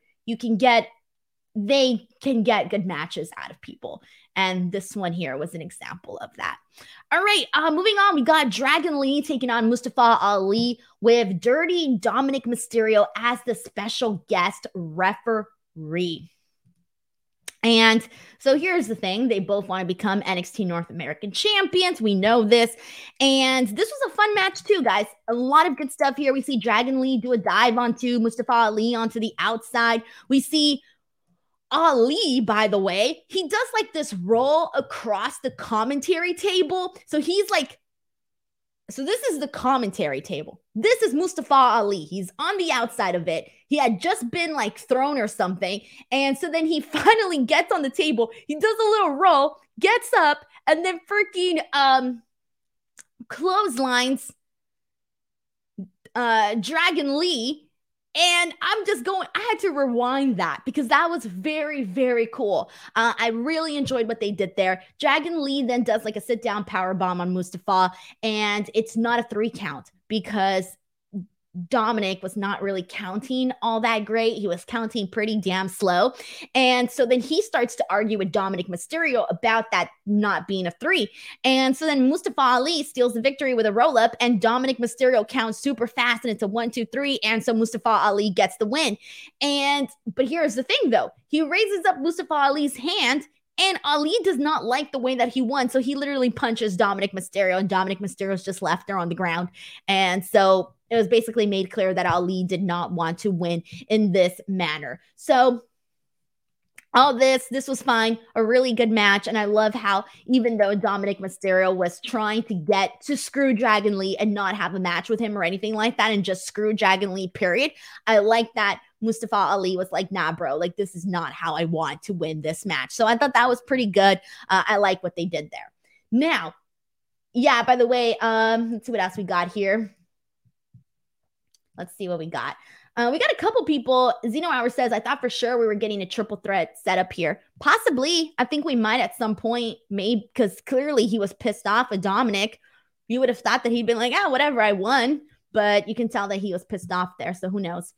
they can get good matches out of people. And this one here was an example of that. All right, moving on, we got Dragon Lee taking on Mustafa Ali with Dirty Dominic Mysterio as the special guest referee. And so here's the thing. They both want to become NXT North American champions. We know this. And this was a fun match too, guys. A lot of good stuff here. We see Dragon Lee do a dive onto Mustafa Ali onto the outside. We see Ali, by the way, he does like this roll across the commentary table. So this is the commentary table. This is Mustafa Ali. He's on the outside of it. He had just been like thrown or something. And so then he finally gets on the table. He does a little roll, gets up, and then freaking clotheslines Dragon Lee. And I'm just going, I had to rewind that because that was very, very cool. I really enjoyed what they did there. Dragon Lee then does like a sit down power bomb on Mustafa, and it's not a 3 count because Dominic was not really counting all that great. He was counting pretty damn slow. And so then he starts to argue with Dominic Mysterio about that not being a 3. And so then Mustafa Ali steals the victory with a roll up, and Dominic Mysterio counts super fast, and it's a 1, 2, 3. And so Mustafa Ali gets the win. But here's the thing though, he raises up Mustafa Ali's hand, and Ali does not like the way that he won. So he literally punches Dominic Mysterio, and Dominic Mysterio's just left there on the ground. And so it was basically made clear that Ali did not want to win in this manner. So all this was fine, a really good match. And I love how even though Dominic Mysterio was trying to get to screw Dragon Lee and not have a match with him or anything like that and just screw Dragon Lee, period, I like that Mustafa Ali was like, nah, bro, like this is not how I want to win this match. So I thought that was pretty good. I like what they did there. Now, yeah, by the way, let's see what else we got here. Let's see what we got. We got a couple people. Zeno Hour says, I thought for sure we were getting a triple threat setup here. Possibly. I think we might at some point, maybe, because clearly he was pissed off with Dominic. You would have thought that he'd been like, whatever, I won. But you can tell that he was pissed off there. So who knows?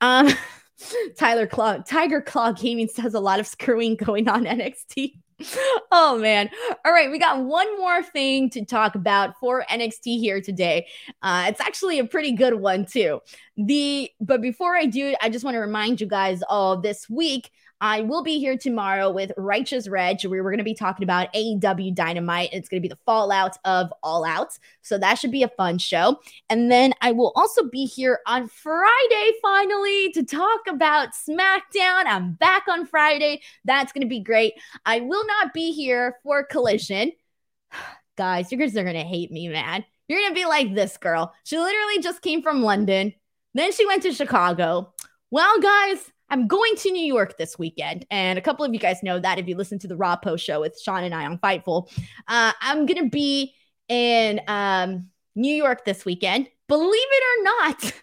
Tiger Claw Gaming says a lot of screwing going on NXT. Oh man. All right, we got one more thing to talk about for NXT here today. It's actually a pretty good one too. But before I do, I just want to remind you guys all this week I will be here tomorrow with Righteous Reg, where we're going to be talking about AEW Dynamite. It's going to be the fallout of All Out. So that should be a fun show. And then I will also be here on Friday, finally, to talk about SmackDown. I'm back on Friday. That's going to be great. I will not be here for Collision. Guys, you guys are going to hate me, man. You're going to be like this girl. She literally just came from London. Then she went to Chicago. Well, guys, I'm going to New York this weekend, and a couple of you guys know that if you listen to the Raw Post show with Sean and I on Fightful. I'm going to be in New York this weekend. Believe it or not,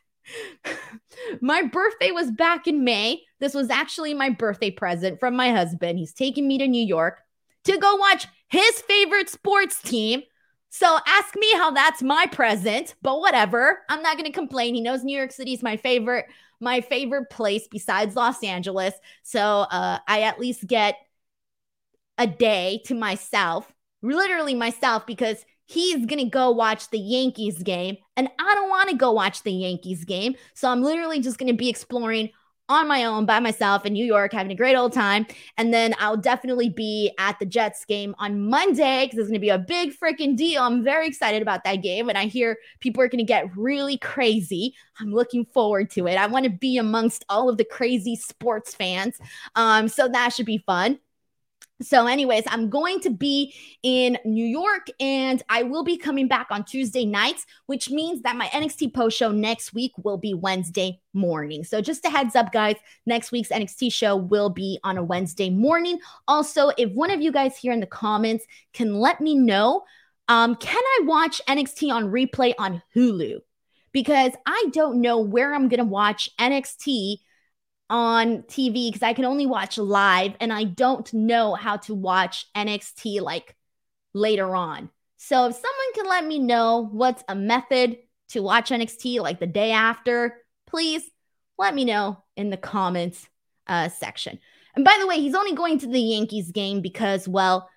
my birthday was back in May. This was actually my birthday present from my husband. He's taking me to New York to go watch his favorite sports team. So ask me how that's my present, but whatever. I'm not going to complain. He knows New York City is my favorite place besides Los Angeles. So I at least get a day to myself, literally myself, because he's going to go watch the Yankees game and I don't want to go watch the Yankees game. So I'm literally just going to be exploring on my own by myself in New York, having a great old time. And then I'll definitely be at the Jets game on Monday because it's going to be a big freaking deal. I'm very excited about that game. And I hear people are going to get really crazy. I'm looking forward to it. I want to be amongst all of the crazy sports fans. So that should be fun. So anyways, I'm going to be in New York and I will be coming back on Tuesday nights, which means that my NXT post show next week will be Wednesday morning. So just a heads up, guys, next week's NXT show will be on a Wednesday morning. Also, if one of you guys here in the comments can let me know, can I watch NXT on replay on Hulu? Because I don't know where I'm going to watch NXT on TV because I can only watch live and I don't know how to watch NXT like later on. So if someone can let me know what's a method to watch NXT like the day after, please let me know in the comments section. And by the way, he's only going to the Yankees game because, well,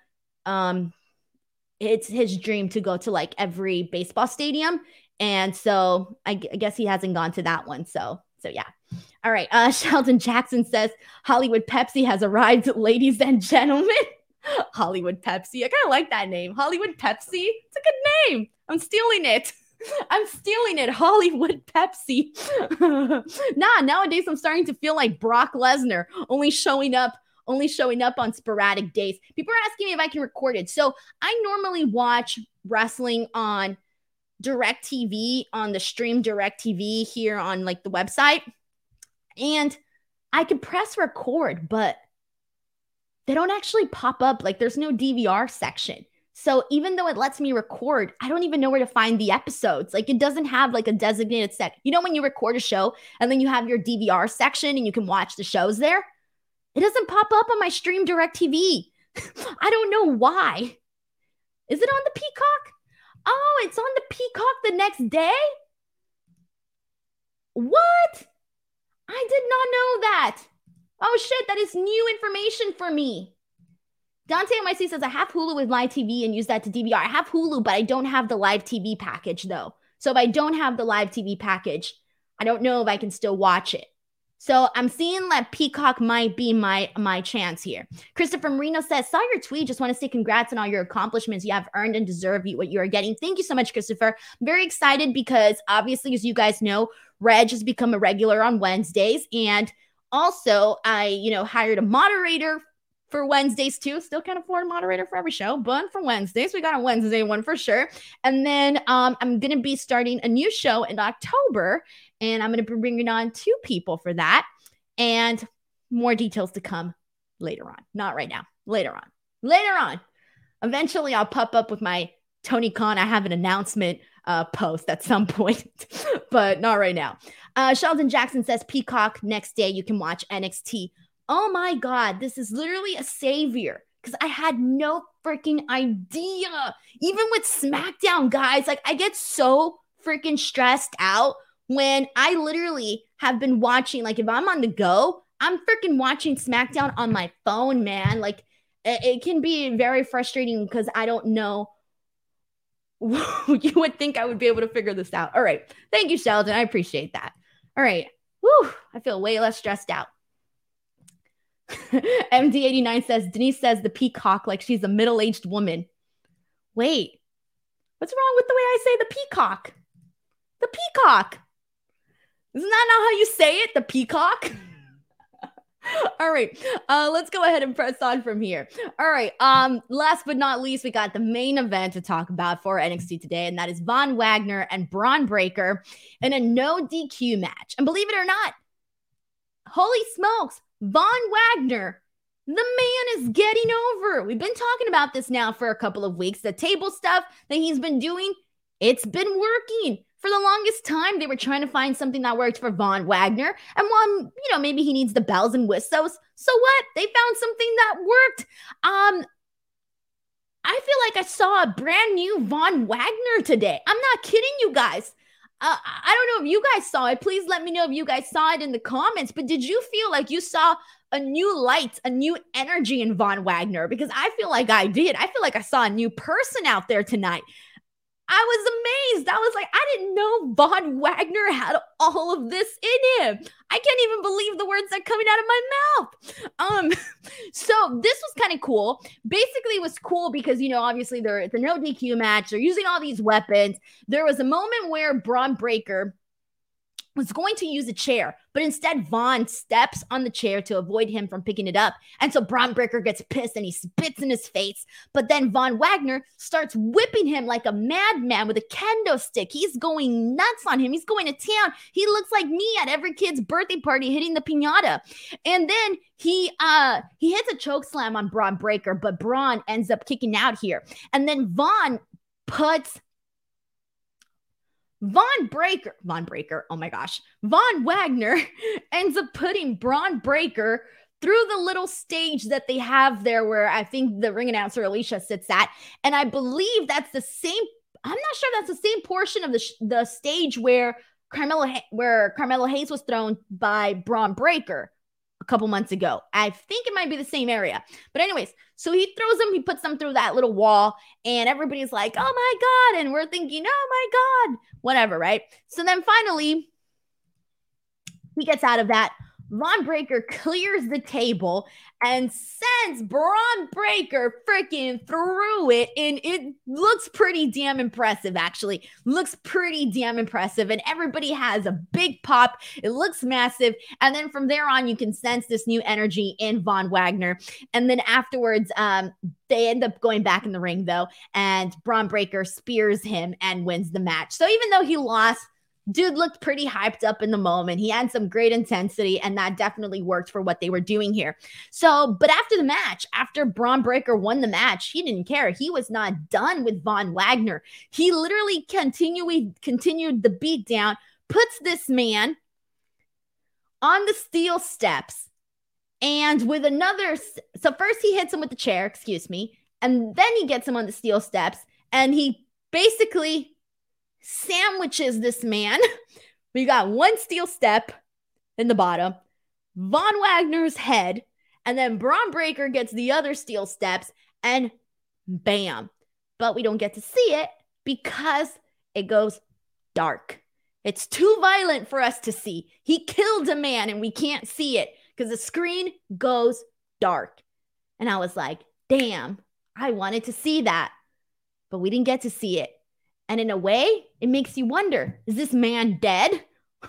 it's his dream to go to like every baseball stadium. And so I guess he hasn't gone to that one. So yeah. All right. Sheldon Jackson says Hollywood Pepsi has arrived, ladies and gentlemen. Hollywood Pepsi. I kind of like that name. Hollywood Pepsi. It's a good name. I'm stealing it. Hollywood Pepsi. Nowadays I'm starting to feel like Brock Lesnar, only showing up on sporadic days. People are asking me if I can record it. So I normally watch wrestling on DirecTV, on the stream DirecTV here on like the website. And I could press record, but they don't actually pop up. Like there's no DVR section. So even though it lets me record, I don't even know where to find the episodes. Like it doesn't have like a designated set. You know, when you record a show and then you have your DVR section and you can watch the shows there? It doesn't pop up on my stream DirecTV. I don't know why. Is it on the Peacock? Oh, it's on the Peacock the next day? What? I did not know that. Oh shit, that is new information for me. Dante MIC says, I have Hulu with live TV and use that to DVR. I have Hulu, but I don't have the live TV package though. So if I don't have the live TV package, I don't know if I can still watch it. So I'm seeing that Peacock might be my chance here. Christopher Marino says, saw your tweet. Just want to say congrats on all your accomplishments. You have earned and deserve what you are getting. Thank you so much, Christopher. I'm very excited because obviously, as you guys know, Reg has become a regular on Wednesdays. And also I, hired a moderator for Wednesdays too. Still can't afford a moderator for every show, but for Wednesdays, we got a Wednesday one for sure. And then I'm going to be starting a new show in October, and I'm going to be bringing on 2 people for that, and more details to come later on. Not right now. Later on. Eventually, I'll pop up with my Tony Khan. I have an announcement post at some point, but not right now. Sheldon Jackson says Peacock next day. You can watch NXT. Oh my God, this is literally a savior because I had no freaking idea. Even with SmackDown, guys, like I get so freaking stressed out when I literally have been watching, like if I'm on the go, I'm freaking watching SmackDown on my phone, man. Like it can be very frustrating because I don't know. You would think I would be able to figure this out. All right. Thank you, Sheldon. I appreciate that. All right. Whew, I feel way less stressed out. MD89 says, Denise says the Peacock like she's a middle-aged woman. Wait, what's wrong with the way I say the Peacock? The Peacock. Isn't that not how you say it? The Peacock? All right, let's go ahead and press on from here. All right, last but not least, we got the main event to talk about for NXT today, and that is Von Wagner and Bron Breakker in a no DQ match. And believe it or not, holy smokes, Von Wagner, the man is getting over. We've been talking about this now for a couple of weeks. The table stuff that he's been doing, it's been working. For the longest time, they were trying to find something that worked for Von Wagner. And one, maybe he needs the bells and whistles. So what? They found something that worked. I feel like I saw a brand new Von Wagner today. I'm not kidding you guys. I don't know if you guys saw it. Please let me know if you guys saw it in the comments. But did you feel like you saw a new light, a new energy in Von Wagner? Because I feel like I did. I feel like I saw a new person out there tonight. I was amazed. I was like, I didn't know Von Wagner had all of this in him. I can't even believe the words that are coming out of my mouth. So this was kind of cool. Basically, it was cool because, obviously it's a no DQ match. They're using all these weapons. There was a moment where Bron Breakker was going to use a chair, but instead Von steps on the chair to avoid him from picking it up. And so Bron Breakker gets pissed and he spits in his face. But then Von Wagner starts whipping him like a madman with a kendo stick. He's going nuts on him. He's going to town. He looks like me at every kid's birthday party hitting the piñata. And then he hits a choke slam on Bron Breakker, but Bron ends up kicking out here. And then Von Wagner ends up putting Bron Breakker through the little stage that they have there where I think the ring announcer Alicia sits at. And I believe that's the same, I'm not sure that's the same portion of the stage where Carmelo Hayes was thrown by Bron Breakker a couple months ago. I think it might be the same area. But anyways, so he throws him, he puts them through that little wall, and everybody's like, oh my God. And we're thinking, oh my God, whatever, right? So then finally, he gets out of that. Von Breakker clears the table and sends Bron Breakker freaking through it. And it looks pretty damn impressive, actually. Looks pretty damn impressive. And everybody has a big pop. It looks massive. And then from there on, you can sense this new energy in Von Wagner. And then afterwards, they end up going back in the ring, though. And Bron Breakker spears him and wins the match. So even though he lost, dude looked pretty hyped up in the moment. He had some great intensity, and that definitely worked for what they were doing here. So, but after the match, after Bron Breakker won the match, he didn't care. He was not done with Von Wagner. He literally continued the beatdown, puts this man on the steel steps, and with another, so first he hits him with the chair, and then he gets him on the steel steps, and he basically sandwiches this man We got one steel step in the bottom, Von Wagner's head, and then Bron Breakker gets the other steel steps, and bam. But we don't get to see it because it goes dark. It's too violent for us to see. He killed a man and we can't see it because the screen goes dark. And I was like, damn, I wanted to see that, but we didn't get to see it. And in a way, it makes you wonder, is this man dead?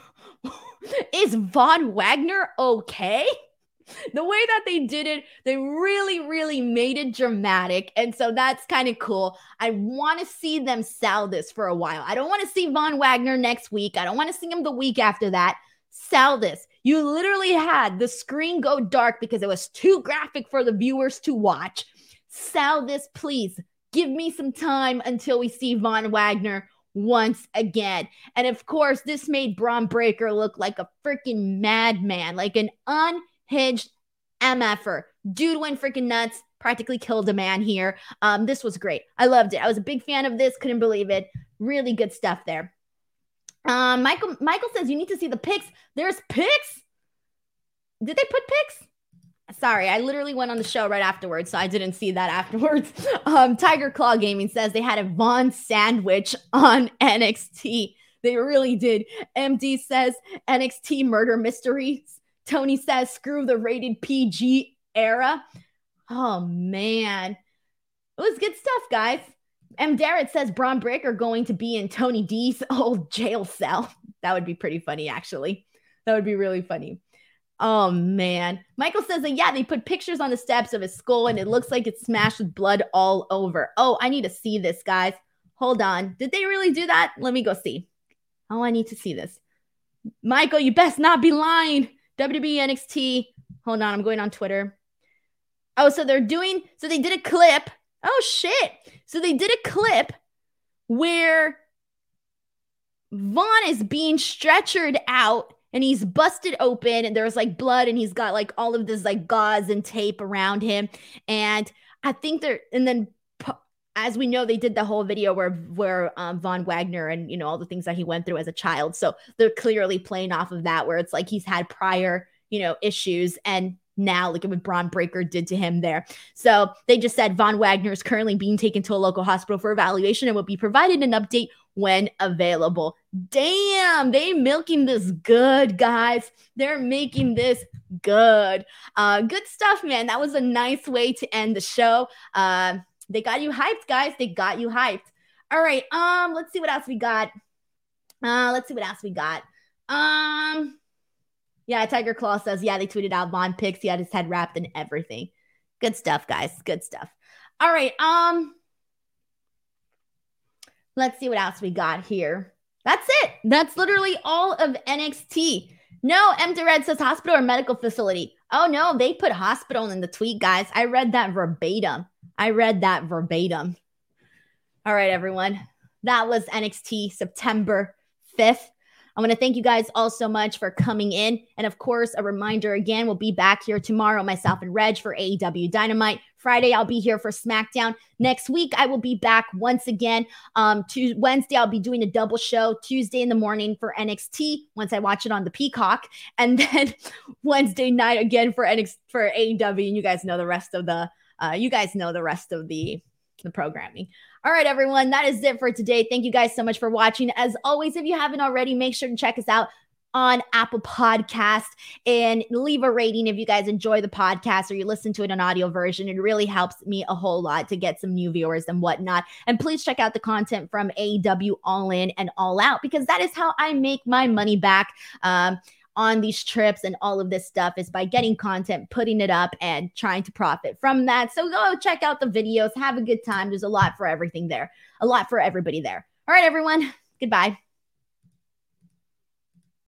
Is Von Wagner okay? The way that they did it, they really, really made it dramatic. And so that's kind of cool. I want to see them sell this for a while. I don't want to see Von Wagner next week. I don't want to see him the week after that. Sell this. You literally had the screen go dark because it was too graphic for the viewers to watch. Sell this, please. Give me some time until we see Von Wagner once again. And of course, this made Bron Breakker look like a freaking madman, like an unhinged MFer. Dude went freaking nuts, practically killed a man here. This was great. I loved it. I was a big fan of this. Couldn't believe it. Really good stuff there. Michael says you need to see the pics. There's pics? Did they put pics? Sorry, I literally went on the show right afterwards, so I didn't see that afterwards. Tiger Claw Gaming says they had a Von sandwich on NXT. They really did. MD says NXT murder mysteries. Tony says screw the rated PG era. Oh, man. It was good stuff, guys. M. Darrett says Bron Breakker going to be in Tony D's old jail cell. That would be pretty funny, actually. That would be really funny. Oh, man. Michael says that, yeah, they put pictures on the steps of his skull and it looks like it's smashed with blood all over. Oh, I need to see this, guys. Hold on. Did they really do that? Let me go see. Oh, I need to see this. Michael, you best not be lying. WWE NXT. Hold on. I'm going on Twitter. Oh, so they did a clip. Oh, shit. So they did a clip where Von is being stretchered out and he's busted open and there's like blood and he's got like all of this like gauze and tape around him. And I think as we know, they did the whole video where Von Wagner and, you know, all the things that he went through as a child. So they're clearly playing off of that where it's like he's had prior, you know, issues and now look at what Bron Breakker did to him there. So they just said Von Wagner is currently being taken to a local hospital for evaluation and will be provided an update when available. Damn, they milking this good, guys. They're making this good. Good stuff, man. That was a nice way to end the show. They got you hyped, guys. They got you hyped. All right. Let's see what else we got. Yeah, Tiger Claw says, yeah, they tweeted out Von pics. He had his head wrapped and everything. Good stuff, guys. Good stuff. All right. Let's see what else we got here. That's it. That's literally all of NXT. No, M. Red says hospital or medical facility. Oh, no, they put hospital in the tweet, guys. I read that verbatim. All right, everyone. That was NXT September 5th. I want to thank you guys all so much for coming in. And of course, a reminder again, we'll be back here tomorrow, myself and Reg for AEW Dynamite. Friday, I'll be here for SmackDown. Next week, I will be back once again. Wednesday, I'll be doing a double show. Tuesday in the morning for NXT once I watch it on the Peacock. And then Wednesday night again for AEW. And you guys know the rest of the programming. All right, everyone, that is it for today. Thank you guys so much for watching. As always, if you haven't already, make sure to check us out on Apple Podcast and leave a rating if you guys enjoy the podcast or you listen to it on audio version. It really helps me a whole lot to get some new viewers and whatnot. And please check out the content from AEW All In and All Out because that is how I make my money back. On these trips and all of this stuff is by getting content, putting it up and trying to profit from that. So go check out the videos, have a good time. There's a lot for everything there, a lot for everybody there. All right, everyone. Goodbye.